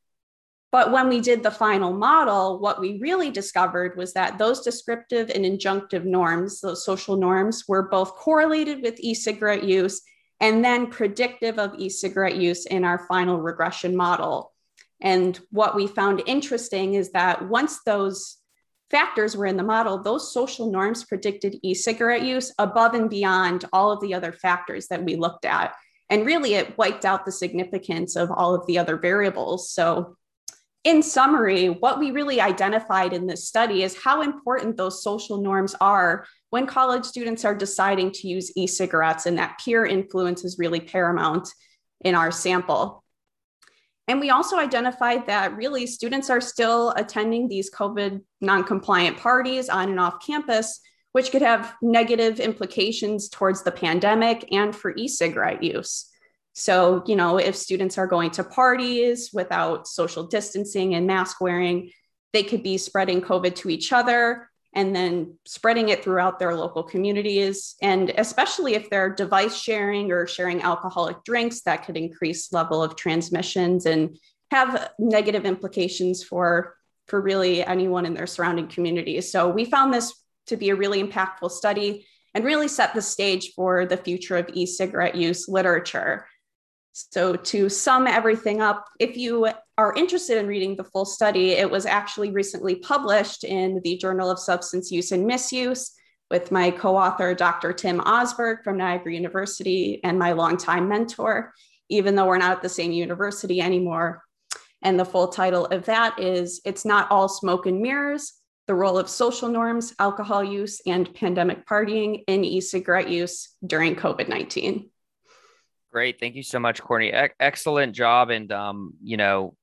But when we did the final model, what we really discovered was that those descriptive and injunctive norms, those social norms, were both correlated with e-cigarette use and then predictive of e-cigarette use in our final regression model. And what we found interesting is that once those factors were in the model, those social norms predicted e-cigarette use above and beyond all of the other factors that we looked at. And really, it wiped out the significance of all of the other variables. So in summary, what we really identified in this study is how important those social norms are when college students are deciding to use e-cigarettes, and that peer influence is really paramount in our sample. And we also identified that really students are still attending these COVID non-compliant parties on and off campus, which could have negative implications towards the pandemic and for e-cigarette use. So, you know, if students are going to parties without social distancing and mask wearing, they could be spreading COVID to each other. and then spreading it throughout their local communities. And especially if they're device sharing or sharing alcoholic drinks, that could increase level of transmissions and have negative implications for, for really anyone in their surrounding communities. So we found this to be a really impactful study and really set the stage for the future of e-cigarette use literature. So to sum everything up, if you are interested in reading the full study, it was actually recently published in the Journal of Substance Use and Misuse with my co-author, Doctor Tim Osberg from Niagara University, and my longtime mentor, even though we're not at the same university anymore. And the full title of that is It's Not All Smoke and Mirrors, The Role of Social Norms, Alcohol Use, and Pandemic Partying in E-Cigarette Use During COVID nineteen. Great. Thank you so much, Courtney. E- excellent job. And, um, you know,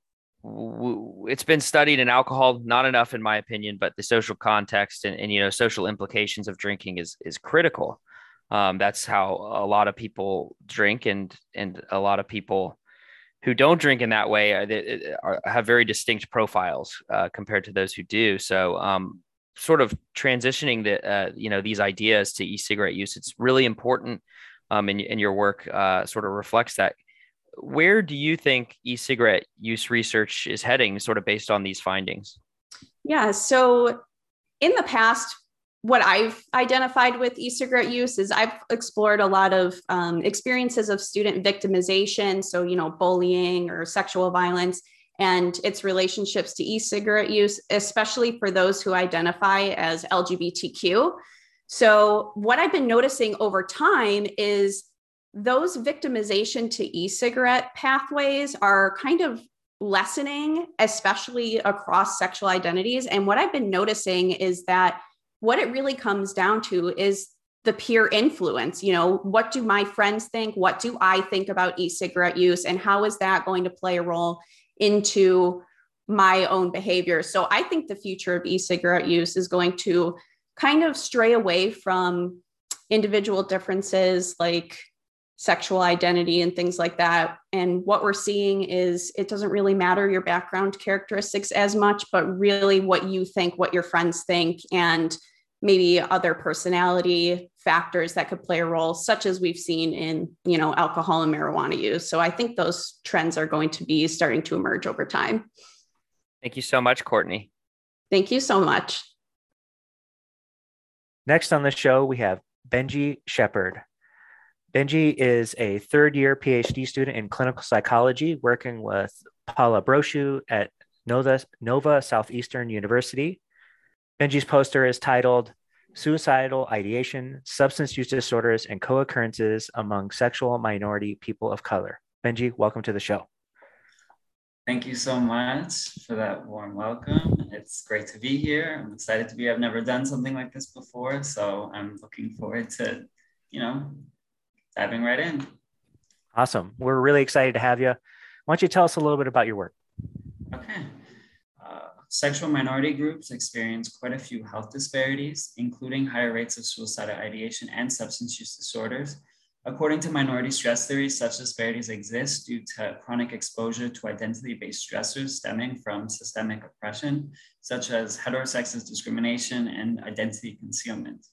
w- it's been studied in alcohol, not enough in my opinion, but the social context and, and you know, social implications of drinking is, is critical. Um, that's how a lot of people drink, and, and a lot of people who don't drink in that way are, are, have very distinct profiles uh, compared to those who do. So um, sort of transitioning the, uh, you know, these ideas to e-cigarette use, it's really important. Um, and, and your work uh, sort of reflects that. Where do you think e-cigarette use research is heading, sort of based on these findings? Yeah, so in the past, what I've identified with e-cigarette use is I've explored a lot of um, experiences of student victimization, so, you know, bullying or sexual violence, and its relationships to e-cigarette use, especially for those who identify as L G B T Q. So what I've been noticing over time is those victimization to e-cigarette pathways are kind of lessening, especially across sexual identities. And what I've been noticing is that what it really comes down to is the peer influence. You know, what do my friends think? What do I think about e-cigarette use? And how is that going to play a role into my own behavior? So I think the future of e-cigarette use is going to kind of stray away from individual differences like sexual identity and things like that. And what we're seeing is it doesn't really matter your background characteristics as much, but really what you think, what your friends think, and maybe other personality factors that could play a role, such as we've seen in, you know, alcohol and marijuana use. So I think those trends are going to be starting to emerge over time. Thank you so much, Courtney. Thank you so much. Next on the show, we have Benji Shepard. Benji is a third-year PhD student in clinical psychology, working with Paula Brochu at Nova, Nova Southeastern University. Benji's poster is titled Suicidal Ideation, Substance Use Disorders, and Co-occurrences Among Sexual Minority People of Color. Benji, welcome to the show. Thank you so much for that warm welcome. It's great to be here. I'm excited to be here. I've never done something like this before, so I'm looking forward to, you know, diving right in. Awesome. We're really excited to have you. Why don't you tell us a little bit about your work? Okay. Uh, sexual minority groups experience quite a few health disparities, including higher rates of suicidal ideation and substance use disorders. According to minority stress theory, such disparities exist due to chronic exposure to identity-based stressors stemming from systemic oppression, such as heterosexist discrimination and identity concealment.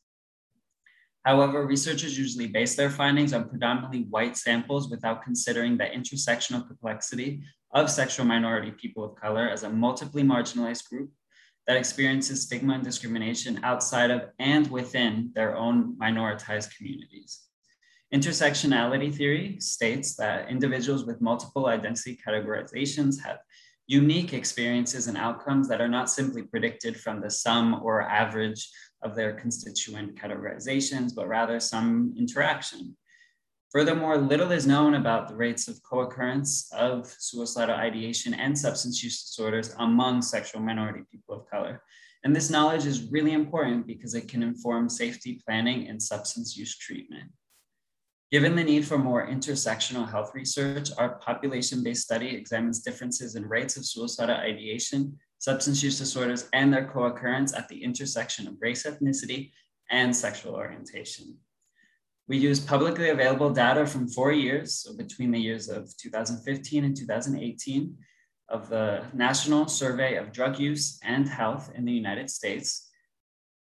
However, researchers usually base their findings on predominantly white samples without considering the intersectional complexity of sexual minority people of color as a multiply marginalized group that experiences stigma and discrimination outside of and within their own minoritized communities. Intersectionality theory states that individuals with multiple identity categorizations have unique experiences and outcomes that are not simply predicted from the sum or average of their constituent categorizations, but rather some interaction. Furthermore, little is known about the rates of co-occurrence of suicidal ideation and substance use disorders among sexual minority people of color. And this knowledge is really important because it can inform safety planning and substance use treatment. Given the need for more intersectional health research, our population-based study examines differences in rates of suicidal ideation, substance use disorders, and their co-occurrence at the intersection of race, ethnicity, and sexual orientation. We use publicly available data from four years, so between the years of two thousand fifteen and two thousand eighteen, of the National Survey of Drug Use and Health in the United States,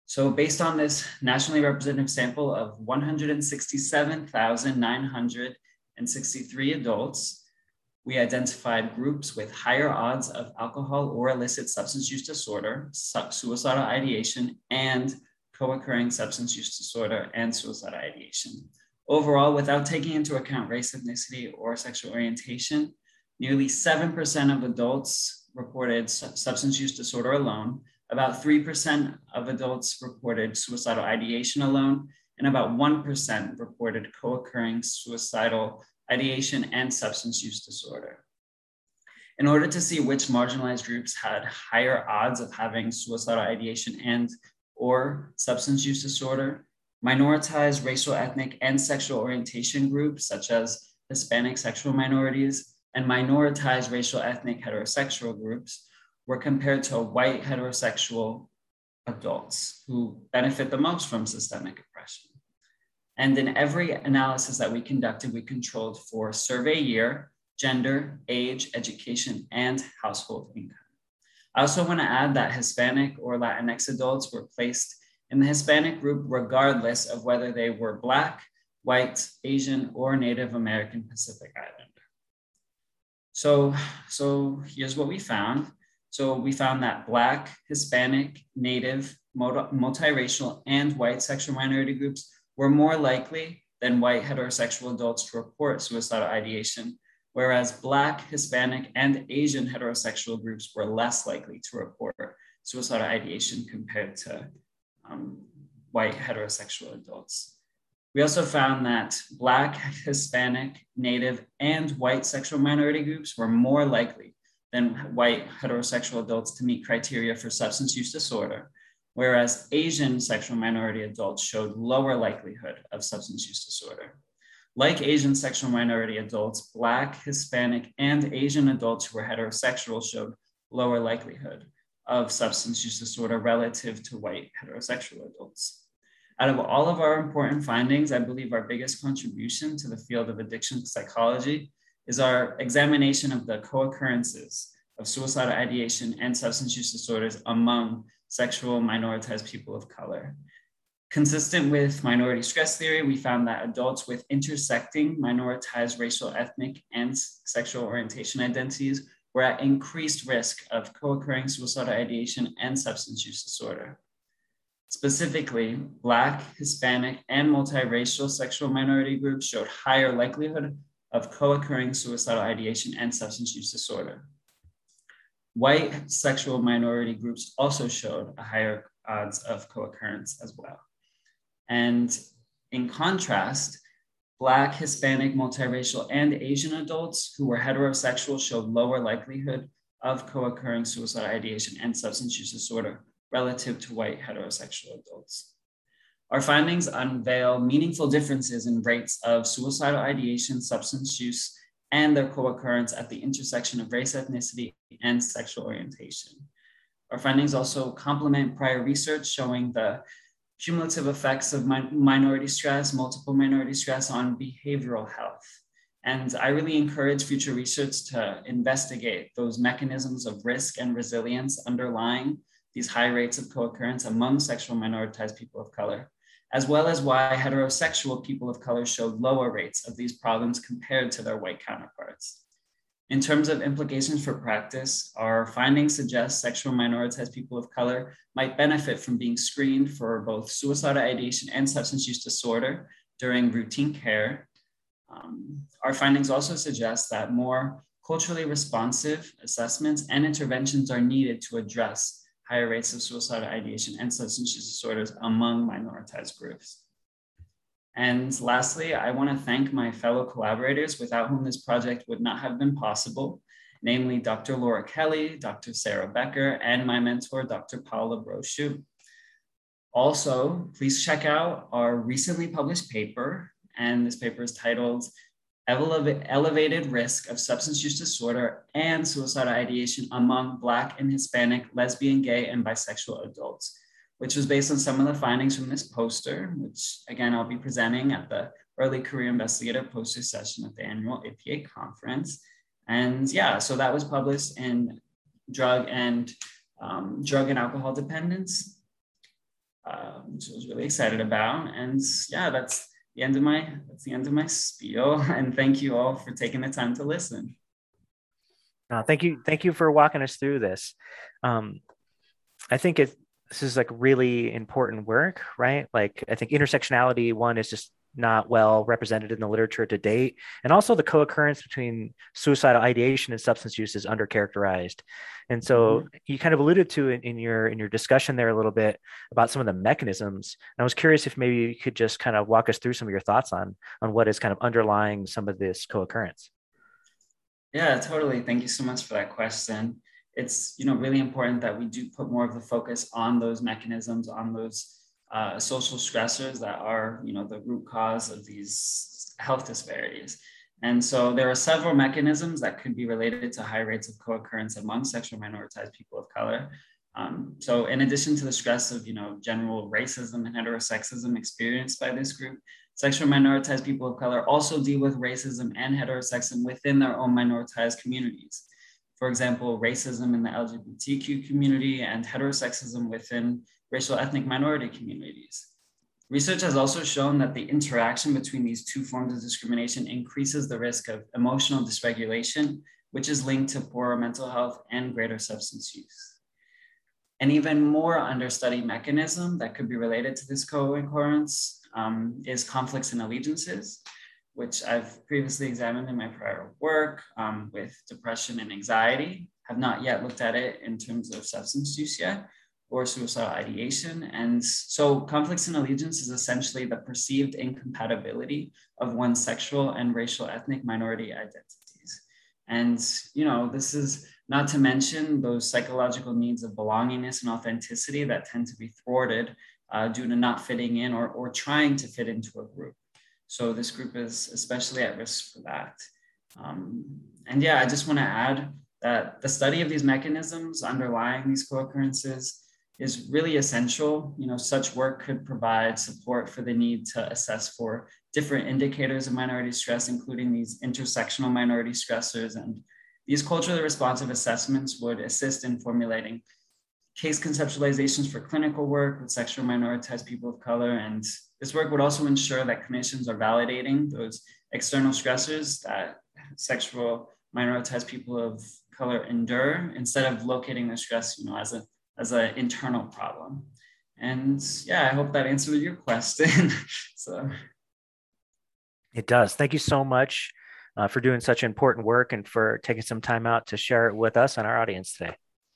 So based on this nationally representative sample of one hundred sixty-seven thousand nine hundred sixty-three adults, we identified groups with higher odds of alcohol or illicit substance use disorder, suicidal ideation, and co-occurring substance use disorder and suicidal ideation. Overall, without taking into account race, ethnicity, or sexual orientation, nearly seven percent of adults reported substance use disorder alone, about three percent of adults reported suicidal ideation alone, and about one percent reported co-occurring suicidal ideation and substance use disorder. In order to see which marginalized groups had higher odds of having suicidal ideation and or substance use disorder, minoritized racial, ethnic, and sexual orientation groups, such as Hispanic sexual minorities, and minoritized racial, ethnic, heterosexual groups were compared to white heterosexual adults who benefit the most from systemic oppression. And in every analysis that we conducted, we controlled for survey year, gender, age, education, and household income. I also want to add that Hispanic or Latinx adults were placed in the Hispanic group regardless of whether they were Black, white, Asian, or Native American Pacific Islander. So, so here's what we found. So we found that Black, Hispanic, Native, multiracial, and white sexual minority groups were more likely than white heterosexual adults to report suicidal ideation, whereas Black, Hispanic, and Asian heterosexual groups were less likely to report suicidal ideation compared to um, white heterosexual adults. We also found that Black, Hispanic, Native, and white sexual minority groups were more likely than white heterosexual adults to meet criteria for substance use disorder, whereas Asian sexual minority adults showed lower likelihood of substance use disorder. Like Asian sexual minority adults, Black, Hispanic, and Asian adults who were heterosexual showed lower likelihood of substance use disorder relative to white heterosexual adults. Out of all of our important findings, I believe our biggest contribution to the field of addiction psychology is our examination of the co-occurrences of suicidal ideation and substance use disorders among sexual minoritized people of color. Consistent with minority stress theory, we found that adults with intersecting minoritized racial, ethnic, and sexual orientation identities were at increased risk of co-occurring suicidal ideation and substance use disorder. Specifically, Black, Hispanic, and multiracial sexual minority groups showed higher likelihood of co-occurring suicidal ideation and substance use disorder. White sexual minority groups also showed a higher odds of co-occurrence as well. And in contrast, Black, Hispanic, multiracial, and Asian adults who were heterosexual showed lower likelihood of co-occurring suicidal ideation and substance use disorder relative to white heterosexual adults. Our findings unveil meaningful differences in rates of suicidal ideation, substance use, and their co-occurrence at the intersection of race, ethnicity, and sexual orientation. Our findings also complement prior research showing the cumulative effects of mi- minority stress, multiple minority stress on behavioral health. And I really encourage future research to investigate those mechanisms of risk and resilience underlying these high rates of co-occurrence among sexual minoritized people of color, as well as why heterosexual people of color showed lower rates of these problems compared to their white counterparts. In terms of implications for practice, our findings suggest sexual minoritized people of color might benefit from being screened for both suicidal ideation and substance use disorder during routine care. Um, our findings also suggest that more culturally responsive assessments and interventions are needed to address higher rates of suicidal ideation and substance use disorders among minoritized groups. And lastly, I want to thank my fellow collaborators without whom this project would not have been possible, namely Doctor Laura Kelly, Doctor Sarah Becker, and my mentor, Doctor Paula Brochu. Also, please check out our recently published paper, and this paper is titled Elevated Risk of Substance Use Disorder and Suicidal Ideation Among Black and Hispanic, Lesbian, Gay, and Bisexual Adults, which was based on some of the findings from this poster, which again, I'll be presenting at the Early Career Investigator poster session at the annual I P A conference. And yeah, so that was published in Drug and um, Drug and Alcohol Dependence. uh, which I was really excited about. And yeah, that's the end of my that's the end of my spiel. And thank you all for taking the time to listen. Uh, thank you, thank you for walking us through this. Um, I think it, this is like really important work, right? Like I think intersectionality, one, is just not well represented in the literature to date. And also the co-occurrence between suicidal ideation and substance use is undercharacterized. And so mm-hmm. you kind of alluded to in, in your in your discussion there a little bit about some of the mechanisms. And I was curious if maybe you could just kind of walk us through some of your thoughts on, on what is kind of underlying some of this co-occurrence. Yeah, totally. Thank you so much for that question. It's, you know, really important that we do put more of the focus on those mechanisms, on those uh, social stressors that are, you know, the root cause of these health disparities. And so there are several mechanisms that could be related to high rates of co-occurrence among sexually minoritized people of color. Um, so in addition to the stress of, you know, general racism and heterosexism experienced by this group, sexually minoritized people of color also deal with racism and heterosexism within their own minoritized communities. For example, racism in the L G B T Q community and heterosexism within racial ethnic minority communities. Research has also shown that the interaction between these two forms of discrimination increases the risk of emotional dysregulation, which is linked to poorer mental health and greater substance use. An even more understudied mechanism that could be related to this co-occurrence um, is conflicts and allegiances, which I've previously examined in my prior work um, with depression and anxiety. Have not yet looked at it in terms of substance use yet, or suicidal ideation. And so conflicts and allegiance is essentially the perceived incompatibility of one's sexual and racial ethnic minority identities. And, you know, this is not to mention those psychological needs of belongingness and authenticity that tend to be thwarted uh, due to not fitting in or, or trying to fit into a group. So this group is especially at risk for that. Um, and yeah, I just want to add that the study of these mechanisms underlying these co-occurrences is really essential. You know, such work could provide support for the need to assess for different indicators of minority stress, including these intersectional minority stressors. And these culturally responsive assessments would assist in formulating case conceptualizations for clinical work with sexually minoritized people of color. And this work would also ensure that clinicians are validating those external stressors that sexual minoritized people of color endure, instead of locating the stress, you know, as a as an internal problem. And yeah, I hope that answered your question. So it does. Thank you so much uh, for doing such important work and for taking some time out to share it with us and our audience today.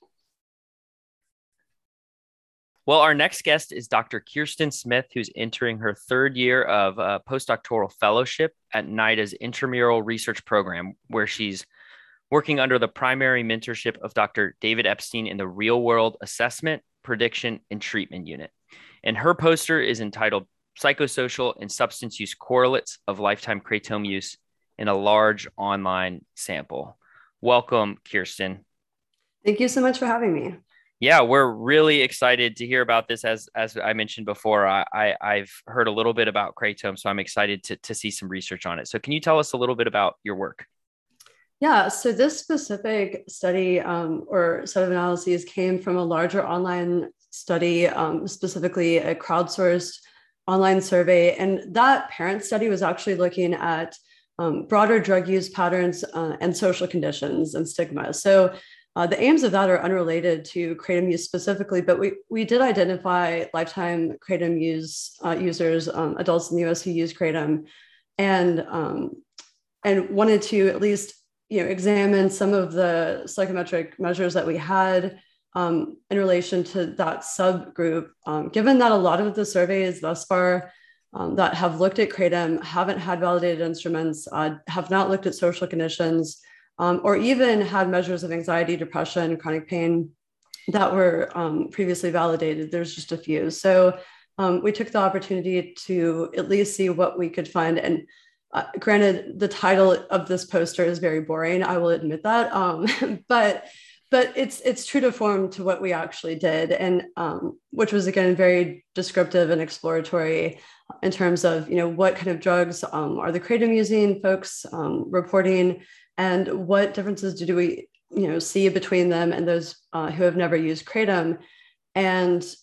Well, our next guest is Doctor Kirsten Smith, who's entering her third year of a postdoctoral fellowship at NIDA's intramural research program, where she's working under the primary mentorship of Doctor David Epstein in the Real-World Assessment, Prediction, and Treatment Unit. And her poster is entitled Psychosocial and Substance Use Correlates of Lifetime Kratom Use in a Large Online Sample. Welcome, Kirsten. Thank you so much for having me. Yeah, we're really excited to hear about this. As as I mentioned before, I, I, I've heard a little bit about kratom, so I'm excited to, to see some research on it. So can you tell us a little bit about your work? Yeah, so this specific study um, or set of analyses came from a larger online study, um, specifically a crowdsourced online survey. And that parent study was actually looking at um, broader drug use patterns uh, and social conditions and stigma. So uh, the aims of that are unrelated to kratom use specifically, but we, we did identify lifetime kratom use uh, users, um, adults in the U S who use kratom, and, um, and wanted to at least you know, examine some of the psychometric measures that we had um, in relation to that subgroup, um, given that a lot of the surveys thus far um, that have looked at kratom haven't had validated instruments, uh, have not looked at social conditions, um, or even had measures of anxiety, depression, chronic pain that were um, previously validated. There's just a few. So um, we took the opportunity to at least see what we could find. And Uh, granted, the title of this poster is very boring, I will admit that, um, but but it's it's true to form to what we actually did, and um, which was, again, very descriptive and exploratory in terms of, you know, what kind of drugs um, are the kratom using folks um, reporting, and what differences do we, you know, see between them and those uh, who have never used kratom. And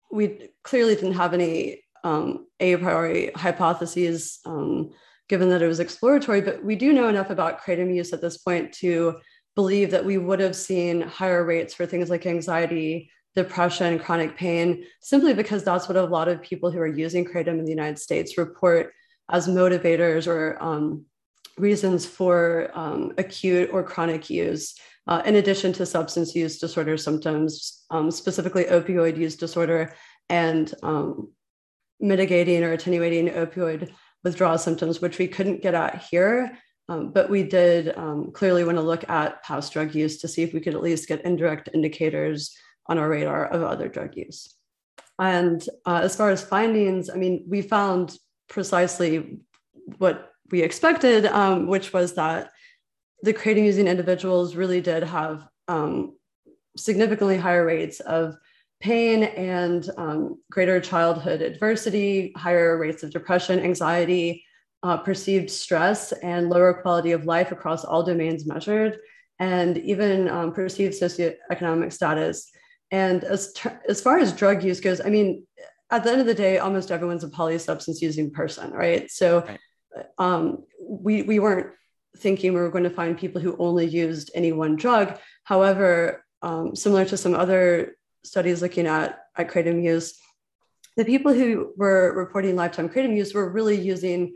we clearly didn't have any um, a priori hypotheses, um, given that it was exploratory, but we do know enough about kratom use at this point to believe that we would have seen higher rates for things like anxiety, depression, chronic pain, simply because that's what a lot of people who are using kratom in the United States report as motivators or um, reasons for um, acute or chronic use, uh, in addition to substance use disorder symptoms, um, specifically opioid use disorder and um, mitigating or attenuating opioid withdrawal symptoms, which we couldn't get at here. Um, but we did um, clearly want to look at past drug use to see if we could at least get indirect indicators on our radar of other drug use. And uh, as far as findings, I mean, we found precisely what we expected, um, which was that the kratom using individuals really did have um, significantly higher rates of pain and um, greater childhood adversity, higher rates of depression, anxiety, uh, perceived stress, and lower quality of life across all domains measured, and even um, perceived socioeconomic status. And as, as far as drug use goes, I mean, at the end of the day, almost everyone's a polysubstance using person, right? So Right. Um, we, we weren't thinking we were going to find people who only used any one drug. However, um, similar to some other studies looking at, at kratom use, the people who were reporting lifetime kratom use were really using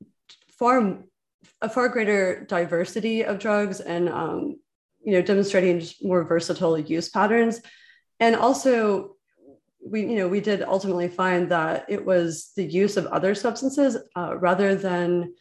far, a far greater diversity of drugs and, um, you know, demonstrating just more versatile use patterns. And also, we, you know, we did ultimately find that it was the use of other substances uh, rather than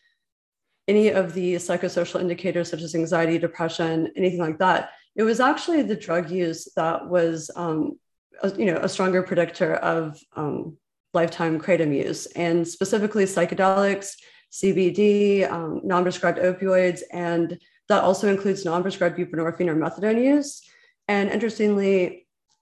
any of the psychosocial indicators such as anxiety, depression, anything like that. It was actually the drug use that was, um, a, you know, a stronger predictor of um, lifetime kratom use, and specifically psychedelics, C B D, um, non-prescribed opioids, and that also includes non-prescribed buprenorphine or methadone use. And interestingly,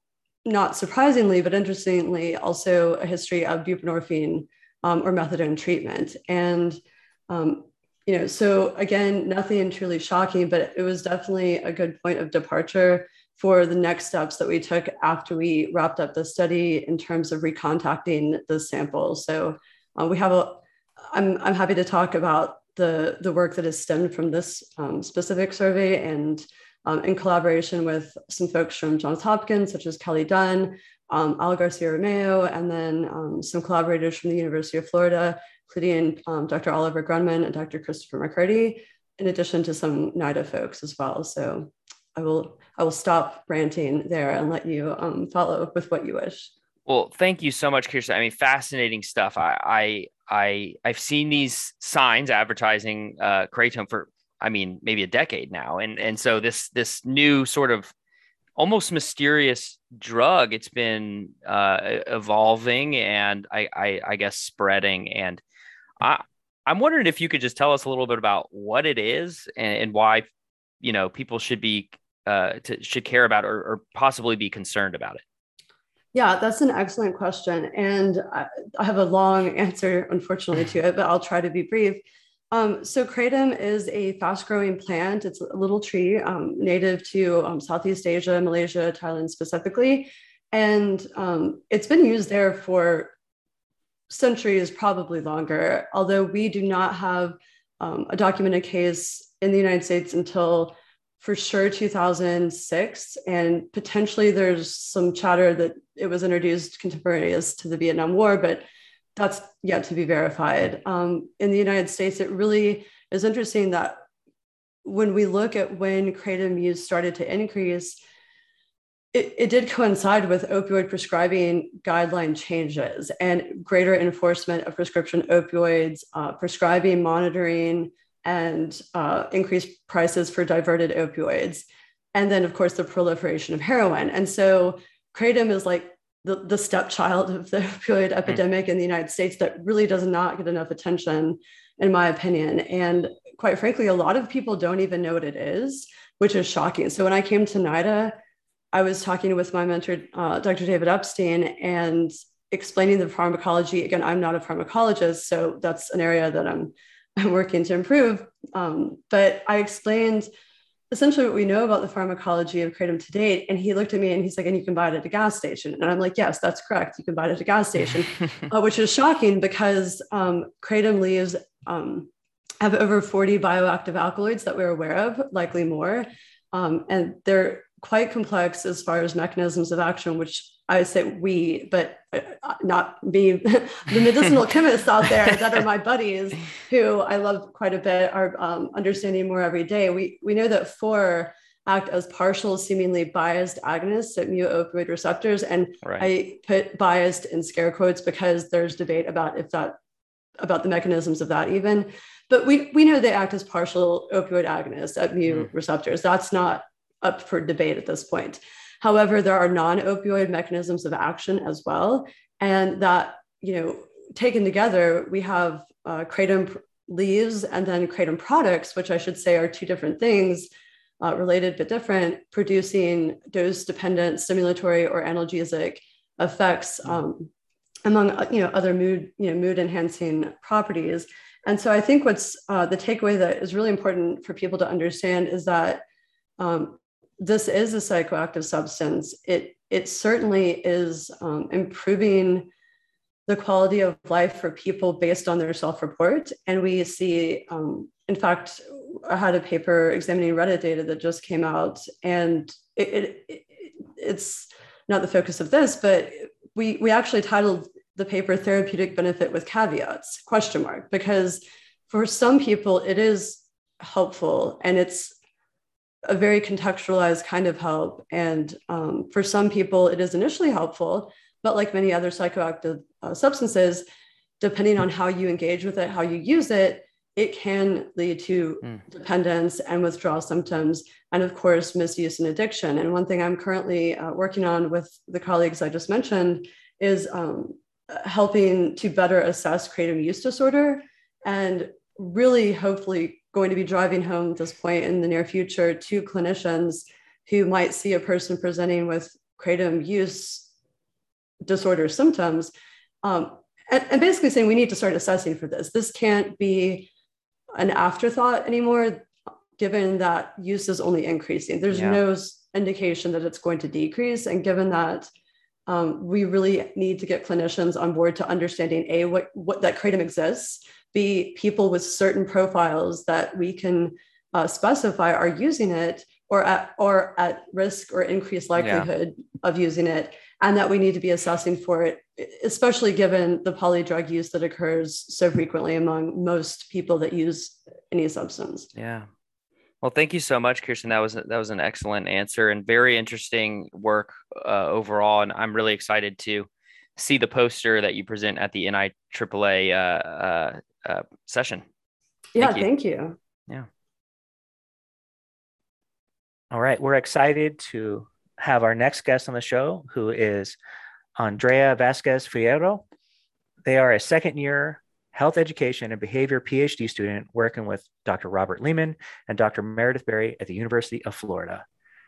not surprisingly, but interestingly, also a history of buprenorphine um, or methadone treatment. And, um, you know, so again, nothing truly shocking, but it was definitely a good point of departure for the next steps that we took after we wrapped up the study in terms of recontacting the sample. So uh, we have a, I'm, I'm happy to talk about the, the work that has stemmed from this um, specific survey, and Um, in collaboration with some folks from Johns Hopkins, such as Kelly Dunn, um, Al Garcia Romeo, and then um, some collaborators from the University of Florida, including um, Doctor Oliver Grunman and Doctor Christopher McCurdy, in addition to some NIDA folks as well. So I will, I will stop ranting there and let you um, follow with what you wish. Well, thank you so much, Kirsten. I mean, fascinating stuff. I, I, I I've seen these signs advertising uh, kratom for, I mean, maybe a decade now. And, and so this, this new sort of almost mysterious drug, it's been uh, evolving and I, I, I guess spreading. And I, I'm wondering if you could just tell us a little bit about what it is and, and why, you know, people should be, uh, to, should care about or, or possibly be concerned about it. Yeah, that's an excellent question. And I, I have a long answer, unfortunately, to it, but I'll try to be brief. Um, so kratom is a fast-growing plant. It's a little tree um, native to um, Southeast Asia, Malaysia, Thailand specifically. And um, it's been used there for centuries, probably longer, although we do not have um, a documented case in the United States until for sure two thousand six. And potentially there's some chatter that it was introduced contemporaneous to the Vietnam War, but that's yet to be verified. Um, in the United States, it really is interesting that when we look at when kratom use started to increase, it, it did coincide with opioid prescribing guideline changes and greater enforcement of prescription opioids, uh, prescribing monitoring, and uh, increased prices for diverted opioids. And then, of course, the proliferation of heroin. And so kratom is like The, the stepchild of the opioid epidemic in the United States that really does not get enough attention, in my opinion. And quite frankly, a lot of people don't even know what it is, which is shocking. So when I came to NIDA, I was talking with my mentor, uh, Doctor David Epstein, and explaining the pharmacology. Again, I'm not a pharmacologist, so that's an area that I'm, I'm working to improve. Um, but I explained essentially what we know about the pharmacology of kratom to date. And he looked at me and he's like, and you can buy it at a gas station. And I'm like, yes, that's correct. You can buy it at a gas station, uh, which is shocking because um, kratom leaves um, have over forty bioactive alkaloids that we're aware of, likely more. Um, and they're quite complex as far as mechanisms of action, which I would say we, but not me, the medicinal chemists out there that are my buddies, who I love quite a bit, are um, understanding more every day. We, we know that four act as partial, seemingly biased agonists at mu-opioid receptors. And right. I put biased in scare quotes because there's debate about if that, about the mechanisms of that even. But we, we know they act as partial opioid agonists at mu mm. receptors. That's not up for debate at this point. However, there are non-opioid mechanisms of action as well. And that, you know, taken together, we have uh, kratom leaves and then kratom products, which I should say are two different things, uh, related but different, producing dose-dependent stimulatory or analgesic effects um, among, you know, other mood, you know, mood-enhancing properties. And so I think what's uh, the takeaway that is really important for people to understand is that um, this is a psychoactive substance. It, it certainly is um, improving the quality of life for people based on their self-report. And we see, um, in fact, I had a paper examining Reddit data that just came out, and it, it, it, it's not the focus of this, but we, we actually titled the paper Therapeutic Benefit with Caveats, question mark, because for some people it is helpful and it's a very contextualized kind of help. And um, for some people, it is initially helpful, but like many other psychoactive uh, substances, depending on how you engage with it, how you use it, it can lead to mm. dependence and withdrawal symptoms, and of course, misuse and addiction. And one thing I'm currently uh, working on with the colleagues I just mentioned is um, helping to better assess kratom use disorder, and really hopefully going to be driving home this point in the near future to clinicians who might see a person presenting with kratom use disorder symptoms, um, and, and basically saying we need to start assessing for this. This can't be an afterthought anymore, given that use is only increasing. There's yeah. no indication that it's going to decrease. And given that um, we really need to get clinicians on board to understanding A, what, what that kratom exists, B, people with certain profiles that we can uh, specify are using it or at, or at risk or increased likelihood yeah. of using it, and that we need to be assessing for it, especially given the polydrug use that occurs so frequently among most people that use any substance. Yeah. Well, thank you so much, Kirsten. That was that was an excellent answer and very interesting work uh, overall. And I'm really excited to see the poster that you present at the N I triple A uh, uh, uh, session. Yeah, thank you. Thank you. Yeah. All right, we're excited to have our next guest on the show, who is Andrea Vasquez Fierro. They are a second year health education and behavior PhD student working with Doctor Robert Lehman and Doctor Meredith Berry at the University of Florida.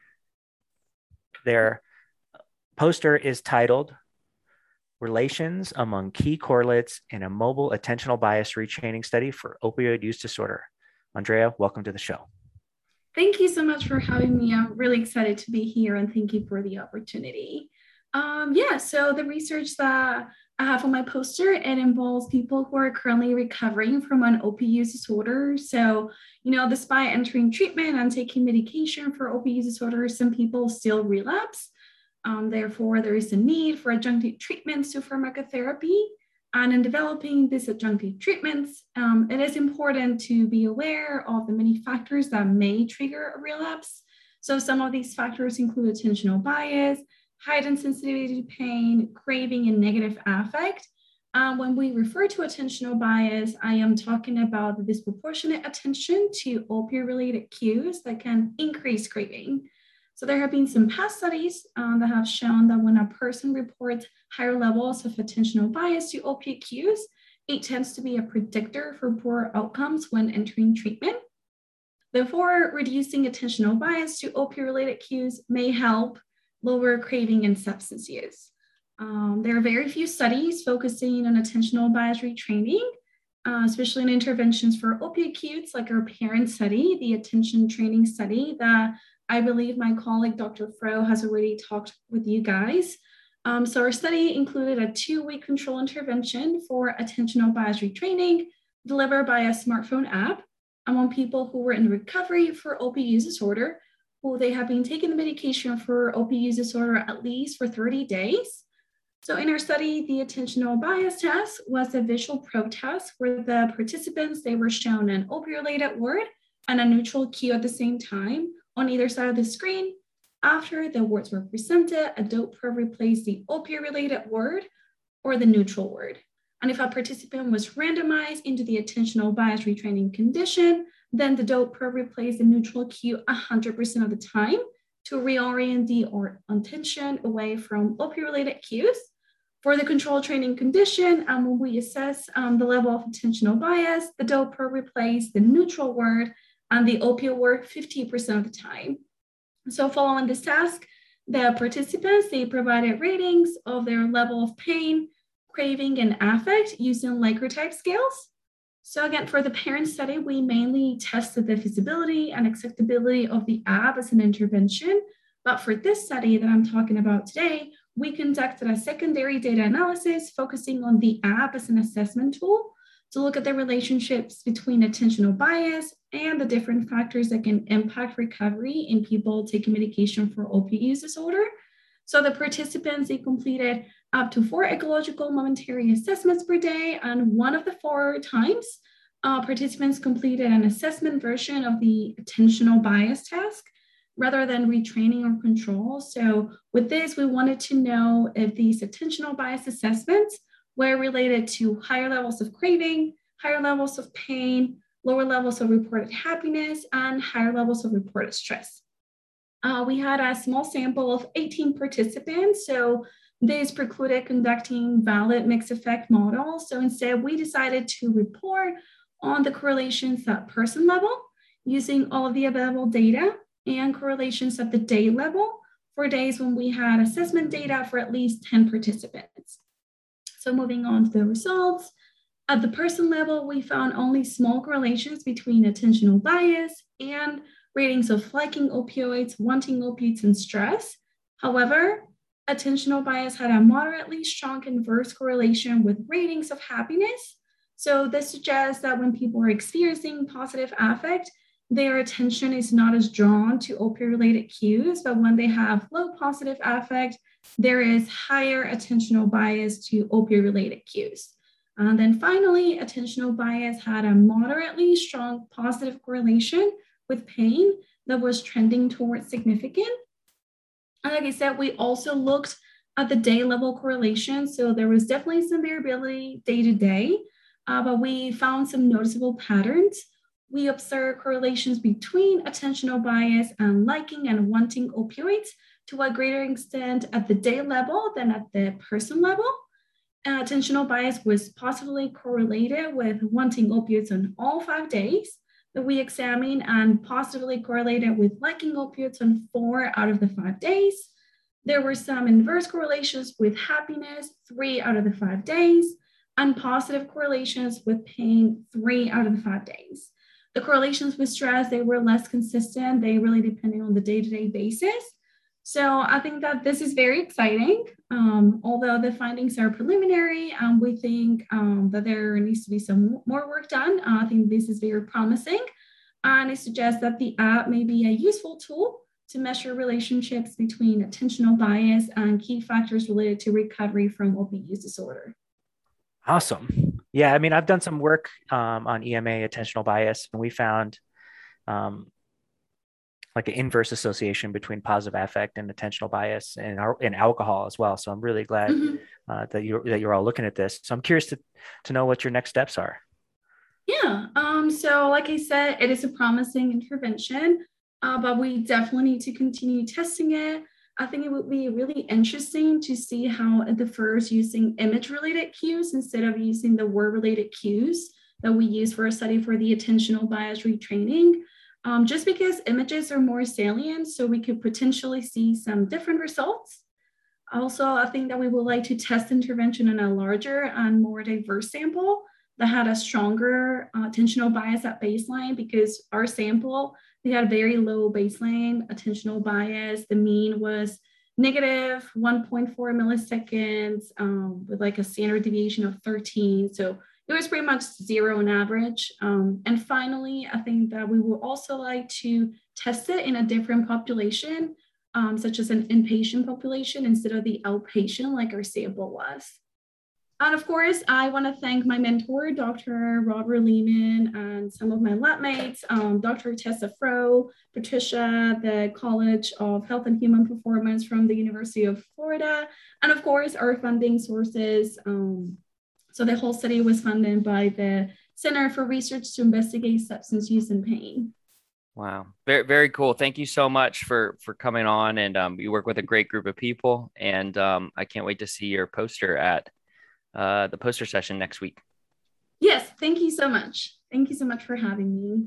Their poster is titled Relations Among Key Correlates in a Mobile Attentional Bias Retraining Study for Opioid Use Disorder. Andrea, welcome to the show. Thank you so much for having me. I'm really excited to be here, and thank you for the opportunity. Um, yeah, so the research that I have on my poster, it involves people who are currently recovering from an opioid use disorder. So, you know, despite entering treatment and taking medication for opioid use disorder, some people still relapse. Um, therefore, there is a need for adjunctive treatments to pharmacotherapy. And in developing these adjunctive treatments, um, it is important to be aware of the many factors that may trigger a relapse. So some of these factors include attentional bias, heightened sensitivity to pain, craving, and negative affect. Um, when we refer to attentional bias, I am talking about the disproportionate attention to opioid-related cues that can increase craving. So there have been some past studies um, that have shown that when a person reports higher levels of attentional bias to opiate cues, it tends to be a predictor for poor outcomes when entering treatment. Therefore, reducing attentional bias to opioid-related cues may help lower craving and substance use. Um, there are very few studies focusing on attentional bias retraining, uh, especially in interventions for opioid cues, like our parent study, the attention training study that I believe my colleague, Doctor Fro, has already talked with you guys. Um, so our study included a two-week control intervention for attentional bias retraining delivered by a smartphone app among people who were in recovery for opioid use disorder, who they have been taking the medication for opioid use disorder at least for thirty days. So in our study, the attentional bias test was a visual probe test where the participants, they were shown an opioid-related word and a neutral cue at the same time on either side of the screen. After the words were presented, a dope probe replaced the opioid-related word or the neutral word. And if a participant was randomized into the attentional bias retraining condition, then the dope probe replaced the neutral cue one hundred percent of the time to reorient the or attention away from opioid-related cues. For the control training condition, um, when we assess um, the level of attentional bias, the dope probe replaced the neutral word and the opioid word fifty percent of the time. So following this task, the participants, they provided ratings of their level of pain, craving, and affect using Likert type scales. So again, for the parent study, we mainly tested the feasibility and acceptability of the app as an intervention. But for this study that I'm talking about today, we conducted a secondary data analysis focusing on the app as an assessment tool to look at the relationships between attentional bias and the different factors that can impact recovery in people taking medication for opioid use disorder. So the participants, they completed up to four ecological momentary assessments per day, and one of the four times, uh, participants completed an assessment version of the attentional bias task rather than retraining or control. So with this, we wanted to know if these attentional bias assessments were related to higher levels of craving, higher levels of pain, lower levels of reported happiness, and higher levels of reported stress. Uh, we had a small sample of eighteen participants, so this precluded conducting valid mixed effect models. So instead, we decided to report on the correlations at person level using all of the available data and correlations at the day level for days when we had assessment data for at least ten participants. So moving on to the results, at the person level, we found only small correlations between attentional bias and ratings of liking opioids, wanting opioids, and stress. However, attentional bias had a moderately strong inverse correlation with ratings of happiness. So this suggests that when people are experiencing positive affect, their attention is not as drawn to opioid-related cues, but when they have low positive affect, there is higher attentional bias to opioid-related cues. And then finally, attentional bias had a moderately strong positive correlation with pain that was trending towards significant. And like I said, we also looked at the day level correlation. So there was definitely some variability day to day, uh, but we found some noticeable patterns. We observed correlations between attentional bias and liking and wanting opioids to a greater extent at the day level than at the person level. Uh, attentional bias was positively correlated with wanting opioids on all five days that we examined and positively correlated with liking opioids on four out of the five days. There were some inverse correlations with happiness, three out of the five days, and positive correlations with pain, three out of the five days. The correlations with stress, they were less consistent. They really depended on the day-to-day basis. So I think that this is very exciting. Um, although the findings are preliminary, um, we think um, that there needs to be some more work done. Uh, I think this is very promising. And it suggests that the app may be a useful tool to measure relationships between attentional bias and key factors related to recovery from opioid use disorder. Awesome. Yeah, I mean, I've done some work um, on E M A attentional bias, and we found um, like an inverse association between positive affect and attentional bias and in alcohol as well. So I'm really glad mm-hmm. uh, that you're that you're all looking at this. So I'm curious to to know what your next steps are. Yeah. Um, so like I said, it is a promising intervention, uh, but we definitely need to continue testing it. I think it would be really interesting to see how it differs using image-related cues instead of using the word-related cues that we use for a study for the attentional bias retraining. Um, just because images are more salient, so we could potentially see some different results. Also, I think that we would like to test intervention in a larger and more diverse sample that had a stronger uh, attentional bias at baseline because our sample, they had a very low baseline attentional bias. The mean was negative one point four milliseconds um, with like a standard deviation of thirteen. So it was pretty much zero on average. Um, and finally, I think that we would also like to test it in a different population, um, such as an inpatient population instead of the outpatient like our sample was. And of course, I want to thank my mentor, Doctor Robert Lehman, and some of my lab mates, um, Doctor Tessa Froh, Patricia, the College of Health and Human Performance from the University of Florida, and of course, our funding sources. Um, so the whole study was funded by the Center for Research to Investigate Substance Use and Pain. Wow, very very cool. Thank you so much for for coming on, and um, you work with a great group of people, and um, I can't wait to see your poster at uh, the poster session next week. Yes, thank you so much. Thank you so much for having me.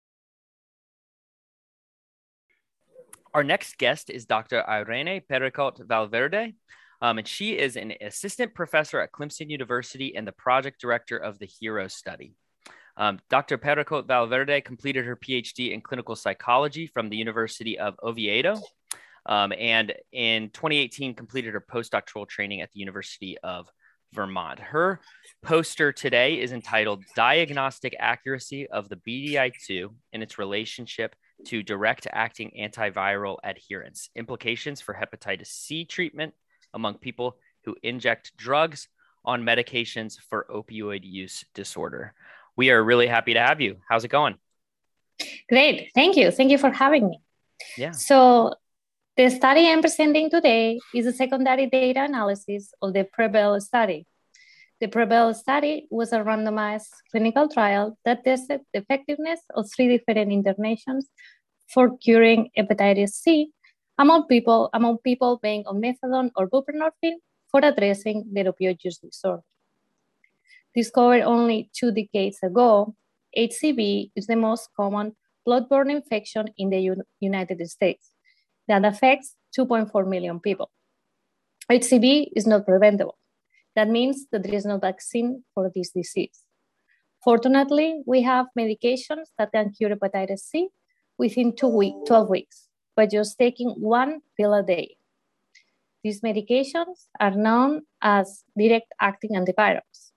Our next guest is Doctor Irene Pericot Valverde, um, and she is an assistant professor at Clemson University and the project director of the HERO study. Um, Doctor Pericot Valverde completed her PhD in clinical psychology from the University of Oviedo, um, and in twenty eighteen completed her postdoctoral training at the University of Vermont. Her poster today is entitled Diagnostic Accuracy of the B D I two and its Relationship to Direct-Acting Antiviral Adherence, Implications for Hepatitis C Treatment Among People Who Inject Drugs on Medications for Opioid Use Disorder. We are really happy to have you. How's it going? Great. Thank you. Thank you for having me. Yeah. So the study I'm presenting today is a secondary data analysis of the PREVAIL study. The PREVAIL study was a randomized clinical trial that tested the effectiveness of three different interventions for curing hepatitis C among people, among people being on methadone or buprenorphine for addressing their opioid use disorder. Discovered only two decades ago, H C V is the most common blood-borne infection in the U- United States that affects two point four million people. H C V is not preventable. That means that there is no vaccine for this disease. Fortunately, we have medications that can cure hepatitis C within two week, twelve weeks by just taking one pill a day. These medications are known as direct-acting antivirals.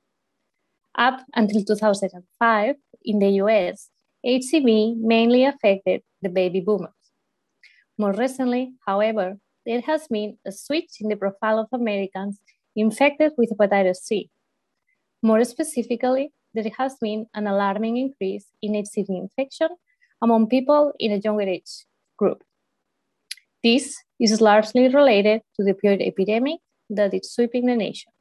Up until two thousand five, in the U S, H C V mainly affected the baby boomers. More recently, however, there has been a switch in the profile of Americans infected with hepatitis C. More specifically, there has been an alarming increase in H C V infection among people in a younger age group. This is largely related to the opioid epidemic that is sweeping the nation.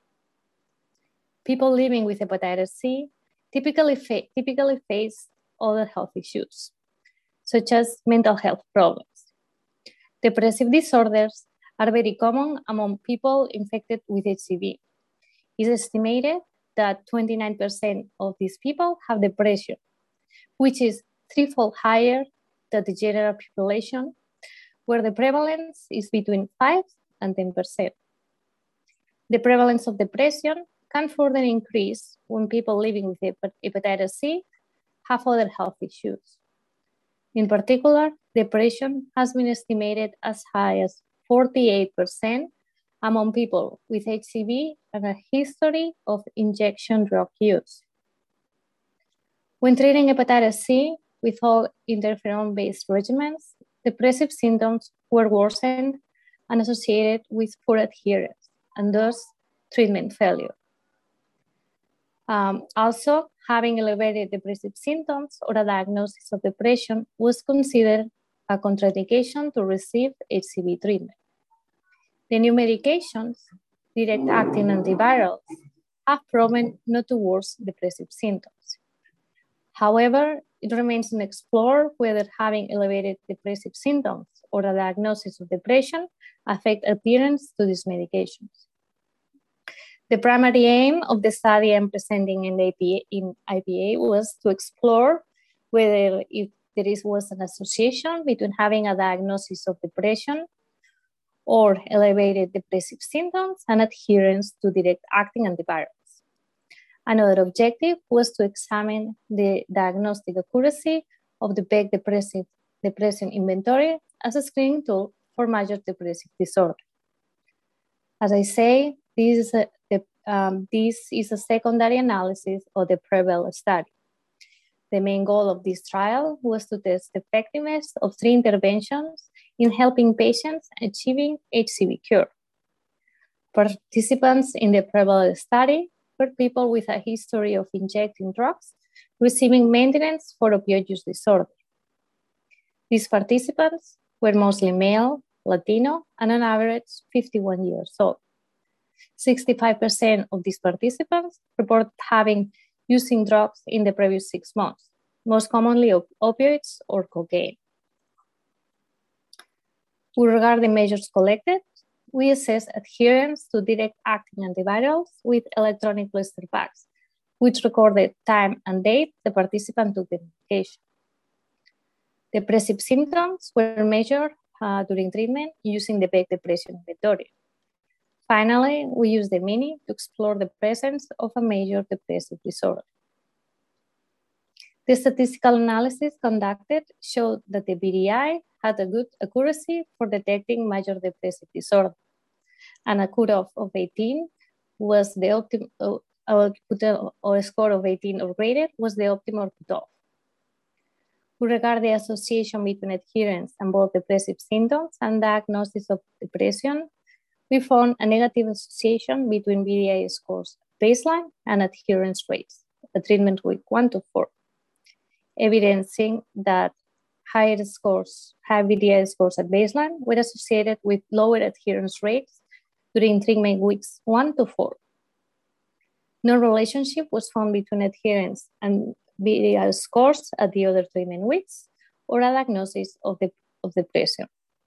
People living with hepatitis C typically, fa- typically face other health issues, such as mental health problems. Depressive disorders are very common among people infected with H C V. It's estimated that twenty-nine percent of these people have depression, which is threefold higher than the general population, where the prevalence is between five and ten percent. The prevalence of depression can further increase when people living with hepatitis C have other health issues. In particular, depression has been estimated as high as forty-eight percent among people with H C V and a history of injection drug use. When treating hepatitis C with all interferon-based regimens, depressive symptoms were worsened and associated with poor adherence and thus treatment failure. Um, also, having elevated depressive symptoms or a diagnosis of depression was considered a contraindication to receive H C V treatment. The new medications, direct-acting antivirals, have proven not to worsen depressive symptoms. However, it remains unexplored whether having elevated depressive symptoms or a diagnosis of depression affect adherence to these medications. The primary aim of the study I'm presenting in, the I P A, in I P A was to explore whether if there is, was an association between having a diagnosis of depression or elevated depressive symptoms and adherence to direct-acting antivirals. Another objective was to examine the diagnostic accuracy of the Beck depressive depression inventory as a screening tool for major depressive disorder. As I say, this is a, the, um, this is a secondary analysis of the PREVAIL study. The main goal of this trial was to test the effectiveness of three interventions in helping patients achieving H C V cure. Participants in the PREVAIL study were people with a history of injecting drugs receiving maintenance for opioid use disorder. These participants were mostly male, Latino, and on average fifty-one years old. sixty-five percent of these participants report having using drugs in the previous six months, most commonly op opioids or cocaine. With regard to the measures collected, we assess adherence to direct-acting antivirals with electronic blister packs, which record the time and date the participant took the medication. Depressive symptoms were measured uh, during treatment using the Beck Depression Inventory. Finally, we used the MINI to explore the presence of a major depressive disorder. The statistical analysis conducted showed that the B D I had a good accuracy for detecting major depressive disorder, and a cutoff of eighteen was the optimal, uh, or a score of eighteen or greater was the optimal cutoff. With regard to the association between adherence and both depressive symptoms and diagnosis of depression, we found a negative association between B D I scores at baseline and adherence rates at treatment week one to four, evidencing that higher scores, high B D I scores at baseline were associated with lower adherence rates during treatment weeks one to four. No relationship was found between adherence and B D I scores at the other treatment weeks or a diagnosis of, the, of depression.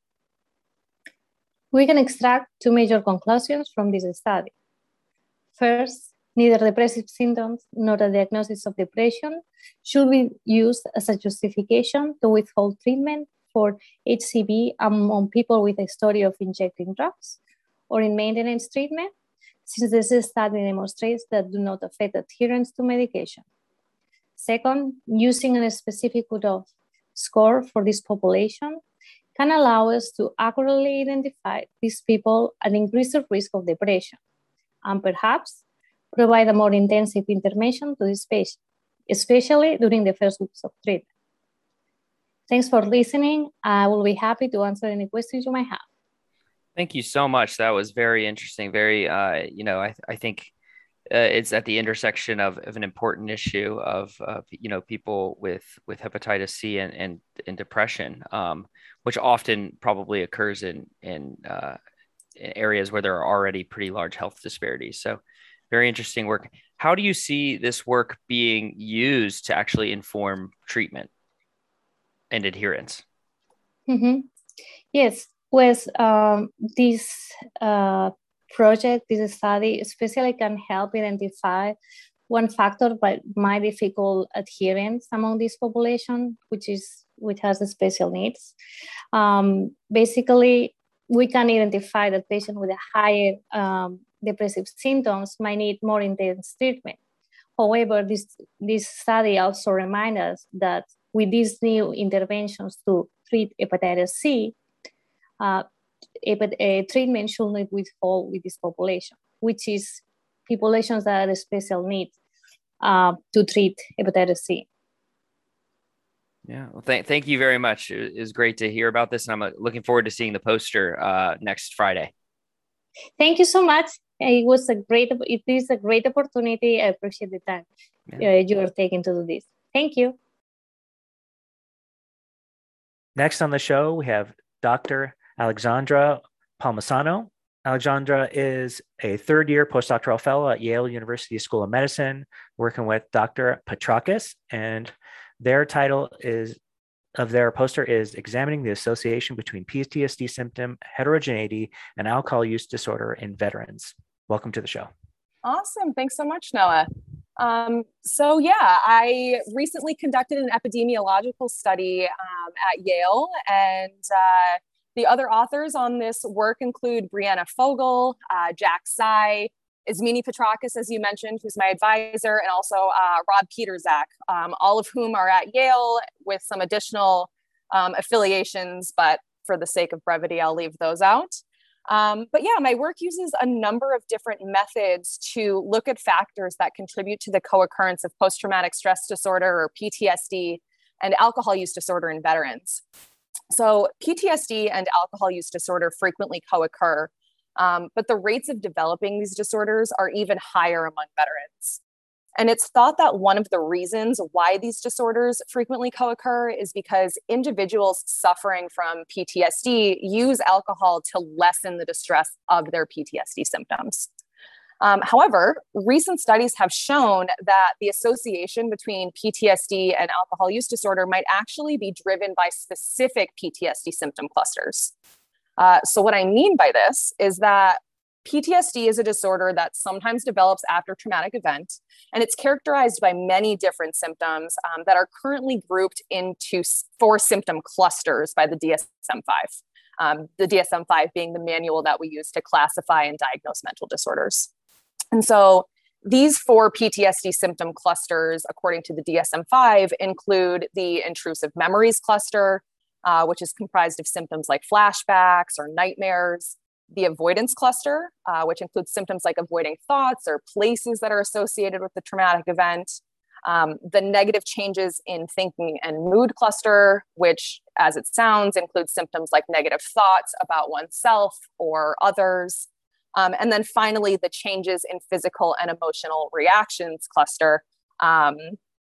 We can extract two major conclusions from this study. First, neither depressive symptoms nor a diagnosis of depression should be used as a justification to withhold treatment for H C V among people with a history of injecting drugs or in maintenance treatment, since this study demonstrates that do not affect adherence to medication. Second, using a specific cutoff score for this population can allow us to accurately identify these people at increased risk of depression, and perhaps provide a more intensive intervention to this patient, especially during the first weeks of treatment. Thanks for listening. I will be happy to answer any questions you might have. Thank you so much. That was very interesting. Very, uh, you know, I, I think uh, it's at the intersection of, of an important issue of, of you know, people with, with hepatitis C and, and, and depression, um, which often probably occurs in, in, uh, in areas where there are already pretty large health disparities. So very interesting work. How do you see this work being used to actually inform treatment and adherence? Mm-hmm. Yes, pues um, this uh, project, this study, especially can help identify one factor that might difficult adherence among this population, which is which has special needs. Um, basically, we can identify that patient with a higher um, depressive symptoms might need more intense treatment. However, this, this study also reminds us that with these new interventions to treat hepatitis C, uh, a treatment should not withhold with this population, which is populations that are special needs uh, to treat hepatitis C. Yeah, well, th- thank you very much. It was great to hear about this, and I'm uh, looking forward to seeing the poster uh, next Friday. Thank you so much. It was a great, it is a great opportunity. I appreciate the time yeah. uh, you are taking to do this. Thank you. Next on the show, we have Doctor Alexandra Palmisano. Alexandra is a third year postdoctoral fellow at Yale University School of Medicine, working with Doctor Petrakis, and their title is of their poster is Examining the Association Between P T S D Symptom Heterogeneity and Alcohol Use Disorder in Veterans. Welcome to the show. Awesome. Thanks so much, Noah. Um, so yeah, I recently conducted an epidemiological study um, at Yale, and uh, the other authors on this work include Brianna Fogel, uh, Jack Tsai, Izmini Petrakis, as you mentioned, who's my advisor, and also uh, Rob Peterzak, um, all of whom are at Yale with some additional um, affiliations, but for the sake of brevity, I'll leave those out. Um, but yeah, my work uses a number of different methods to look at factors that contribute to the co-occurrence of post-traumatic stress disorder, or P T S D, and alcohol use disorder in veterans. So P T S D and alcohol use disorder frequently co-occur, um, but the rates of developing these disorders are even higher among veterans. And it's thought that one of the reasons why these disorders frequently co-occur is because individuals suffering from P T S D use alcohol to lessen the distress of their P T S D symptoms. Um, however, recent studies have shown that the association between P T S D and alcohol use disorder might actually be driven by specific P T S D symptom clusters. Uh, so what I mean by this is that P T S D is a disorder that sometimes develops after traumatic event, and it's characterized by many different symptoms um, that are currently grouped into four symptom clusters by the D S M five. Um, the D S M five being the manual that we use to classify and diagnose mental disorders. And so these four P T S D symptom clusters, according to the D S M five, include the intrusive memories cluster, uh, which is comprised of symptoms like flashbacks or nightmares; the avoidance cluster, uh, which includes symptoms like avoiding thoughts or places that are associated with the traumatic event; um, the negative changes in thinking and mood cluster, which, as it sounds, includes symptoms like negative thoughts about oneself or others; um, and then finally, the changes in physical and emotional reactions cluster, um,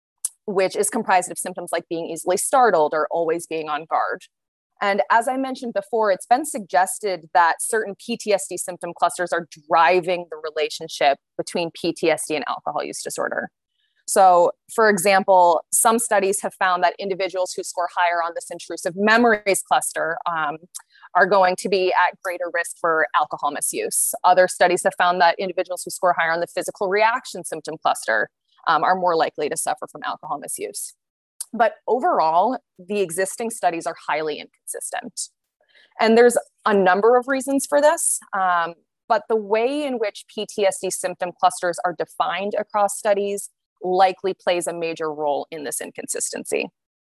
which is comprised of symptoms like being easily startled or always being on guard. And as I mentioned before, it's been suggested that certain P T S D symptom clusters are driving the relationship between P T S D and alcohol use disorder. So, for example, some studies have found that individuals who score higher on this intrusive memories cluster um, are going to be at greater risk for alcohol misuse. Other studies have found that individuals who score higher on the physical reaction symptom cluster um, are more likely to suffer from alcohol misuse. But overall, the existing studies are highly inconsistent. And there's a number of reasons for this, um, but the way in which P T S D symptom clusters are defined across studies likely plays a major role in this inconsistency.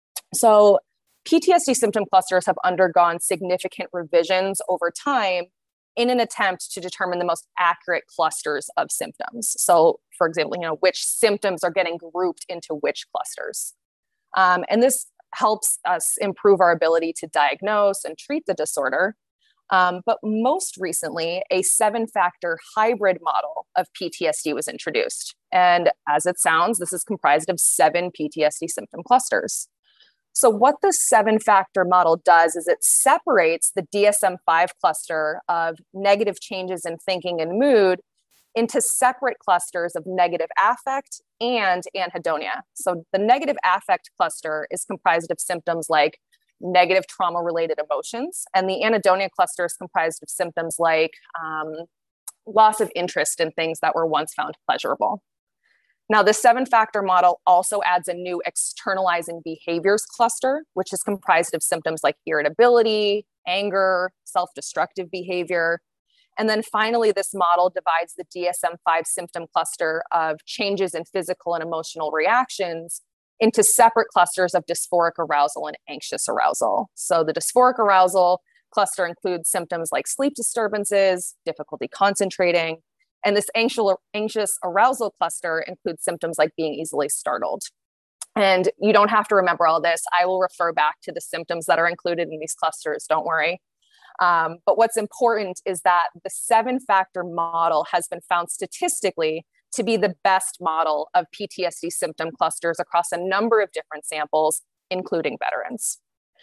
So P T S D symptom clusters have undergone significant revisions over time in an attempt to determine the most accurate clusters of symptoms. So, for example, you know, which symptoms are getting grouped into which clusters. Um, and this helps us improve our ability to diagnose and treat the disorder. Um, but most recently, a seven-factor hybrid model of P T S D was introduced. And as it sounds, this is comprised of seven P T S D symptom clusters. So what the seven-factor model does is it separates the D S M five cluster of negative changes in thinking and mood into separate clusters of negative affect and anhedonia. So the negative affect cluster is comprised of symptoms like negative trauma-related emotions, and the anhedonia cluster is comprised of symptoms like um, loss of interest in things that were once found pleasurable. Now, the seven-factor model also adds a new externalizing behaviors cluster, which is comprised of symptoms like irritability, anger, self-destructive behavior. And then finally, this model divides the D S M five symptom cluster of changes in physical and emotional reactions into separate clusters of dysphoric arousal and anxious arousal. So the dysphoric arousal cluster includes symptoms like sleep disturbances, difficulty concentrating, and this anxious arousal cluster includes symptoms like being easily startled. And you don't have to remember all this. I will refer back to the symptoms that are included in these clusters, don't worry. Um, but what's important is that the seven-factor model has been found statistically to be the best model of P T S D symptom clusters across a number of different samples, including veterans.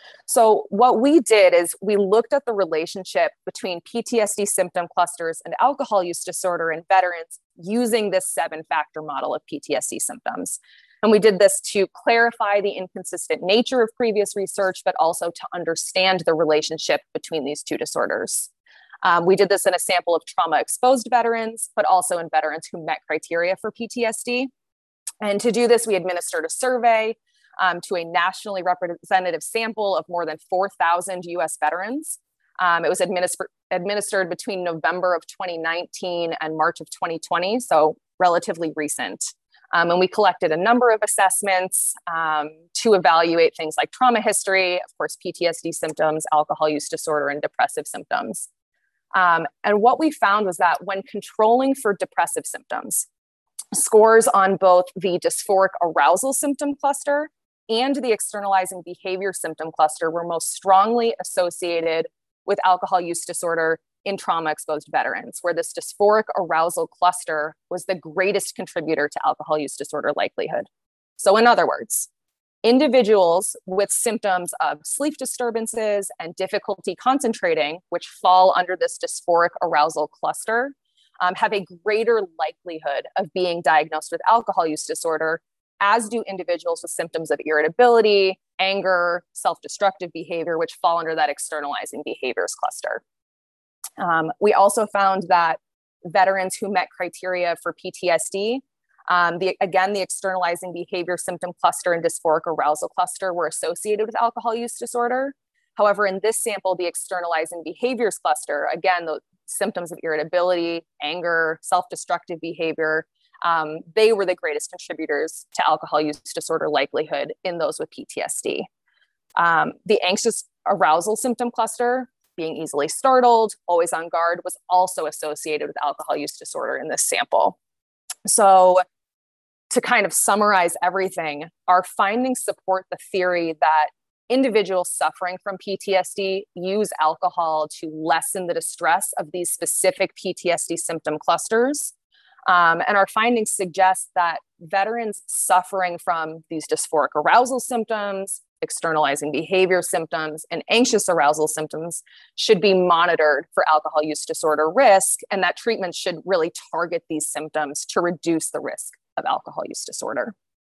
So what we did is we looked at the relationship between P T S D symptom clusters and alcohol use disorder in veterans using this seven-factor model of P T S D symptoms. And we did this to clarify the inconsistent nature of previous research, but also to understand the relationship between these two disorders. Um, we did this in a sample of trauma-exposed veterans, but also in veterans who met criteria for P T S D. And to do this, we administered a survey um, to a nationally representative sample of more than four thousand U S veterans. Um, it was administ- administered between November of twenty nineteen and March of twenty twenty, so relatively recent. Um, and we collected a number of assessments um, to evaluate things like trauma history, of course, P T S D symptoms, alcohol use disorder, and depressive symptoms. Um, and what we found was that when controlling for depressive symptoms, scores on both the dysphoric arousal symptom cluster and the externalizing behavior symptom cluster were most strongly associated with alcohol use disorder in trauma-exposed veterans, where this dysphoric arousal cluster was the greatest contributor to alcohol use disorder likelihood. So in other words, individuals with symptoms of sleep disturbances and difficulty concentrating, which fall under this dysphoric arousal cluster, um, have a greater likelihood of being diagnosed with alcohol use disorder, as do individuals with symptoms of irritability, anger, self-destructive behavior, which fall under that externalizing behaviors cluster. Um, we also found that veterans who met criteria for P T S D, um, the, again, the externalizing behavior symptom cluster and dysphoric arousal cluster were associated with alcohol use disorder. However, in this sample, the externalizing behaviors cluster, again, the symptoms of irritability, anger, self-destructive behavior, um, they were the greatest contributors to alcohol use disorder likelihood in those with P T S D. Um, the anxious arousal symptom cluster, being easily startled, always on guard, was also associated with alcohol use disorder in this sample. So to kind of summarize everything, our findings support the theory that individuals suffering from P T S D use alcohol to lessen the distress of these specific P T S D symptom clusters. Um, and our findings suggest that veterans suffering from these dysphoric arousal symptoms, externalizing behavior symptoms, and anxious arousal symptoms should be monitored for alcohol use disorder risk, and that treatment should really target these symptoms to reduce the risk of alcohol use disorder.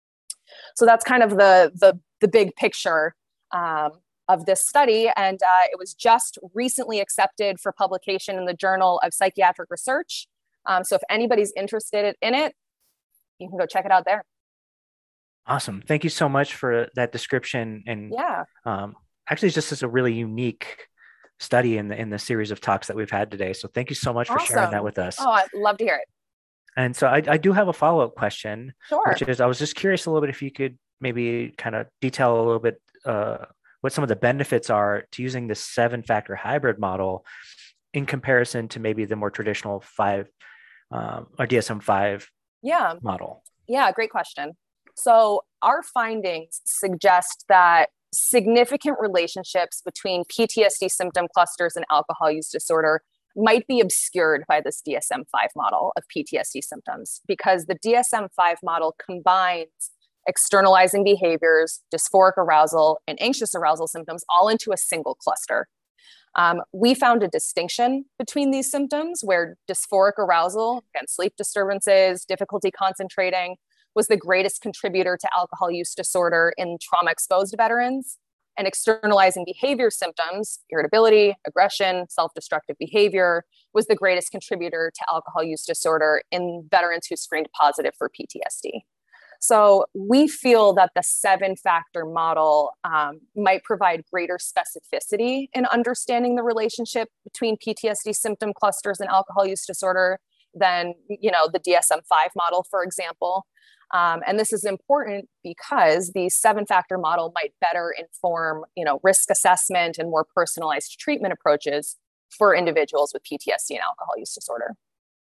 So that's kind of the, the, the big picture um, of this study, and uh, it was just recently accepted for publication in the Journal of Psychiatric Research. Um, so if anybody's interested in it, you can go check it out there. Awesome. Thank you so much for that description. And yeah, um, actually, it's just is a really unique study in the in the series of talks that we've had today. So thank you so much awesome. for sharing that with us. Oh, I'd love to hear it. And so I, I do have a follow-up question, sure. which is I was just curious a little bit if you could maybe kind of detail a little bit uh, what some of the benefits are to using this seven-factor hybrid model in comparison to maybe the more traditional five um, or D S M five yeah. model. Yeah, great question. So our findings suggest that significant relationships between P T S D symptom clusters and alcohol use disorder might be obscured by this D S M five model of P T S D symptoms, because the D S M five model combines externalizing behaviors, dysphoric arousal, and anxious arousal symptoms all into a single cluster. Um, we found a distinction between these symptoms where dysphoric arousal, again, sleep disturbances, difficulty concentrating, was the greatest contributor to alcohol use disorder in trauma-exposed veterans, and externalizing behavior symptoms, irritability, aggression, self-destructive behavior, was the greatest contributor to alcohol use disorder in veterans who screened positive for P T S D. So we feel that the seven-factor model um, might provide greater specificity in understanding the relationship between P T S D symptom clusters and alcohol use disorder than, you know, the D S M five model, for example. Um, and this is important because the seven-factor model might better inform, you know, risk assessment and more personalized treatment approaches for individuals with P T S D and alcohol use disorder.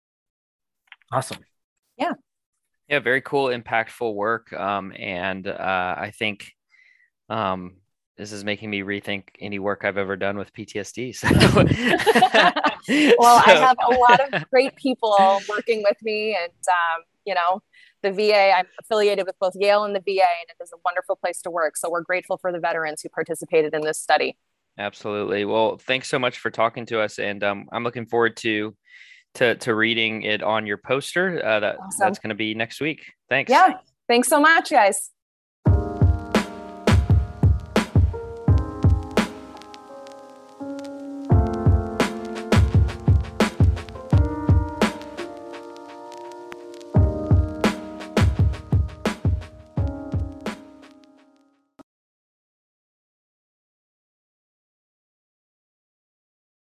Awesome. Yeah. Yeah, very cool, impactful work. Um, and uh, I think um, this is making me rethink any work I've ever done with P T S D. So. Well, so. I have a lot of great people working with me, and, um, you know, the V A, I'm affiliated with both Yale and the V A, and it is a wonderful place to work. So we're grateful for the veterans who participated in this study. Absolutely. Well, thanks so much for talking to us. And um, I'm looking forward to to to reading it on your poster. Uh, that, awesome. That's going to be next week. Thanks. Yeah. Thanks so much, guys.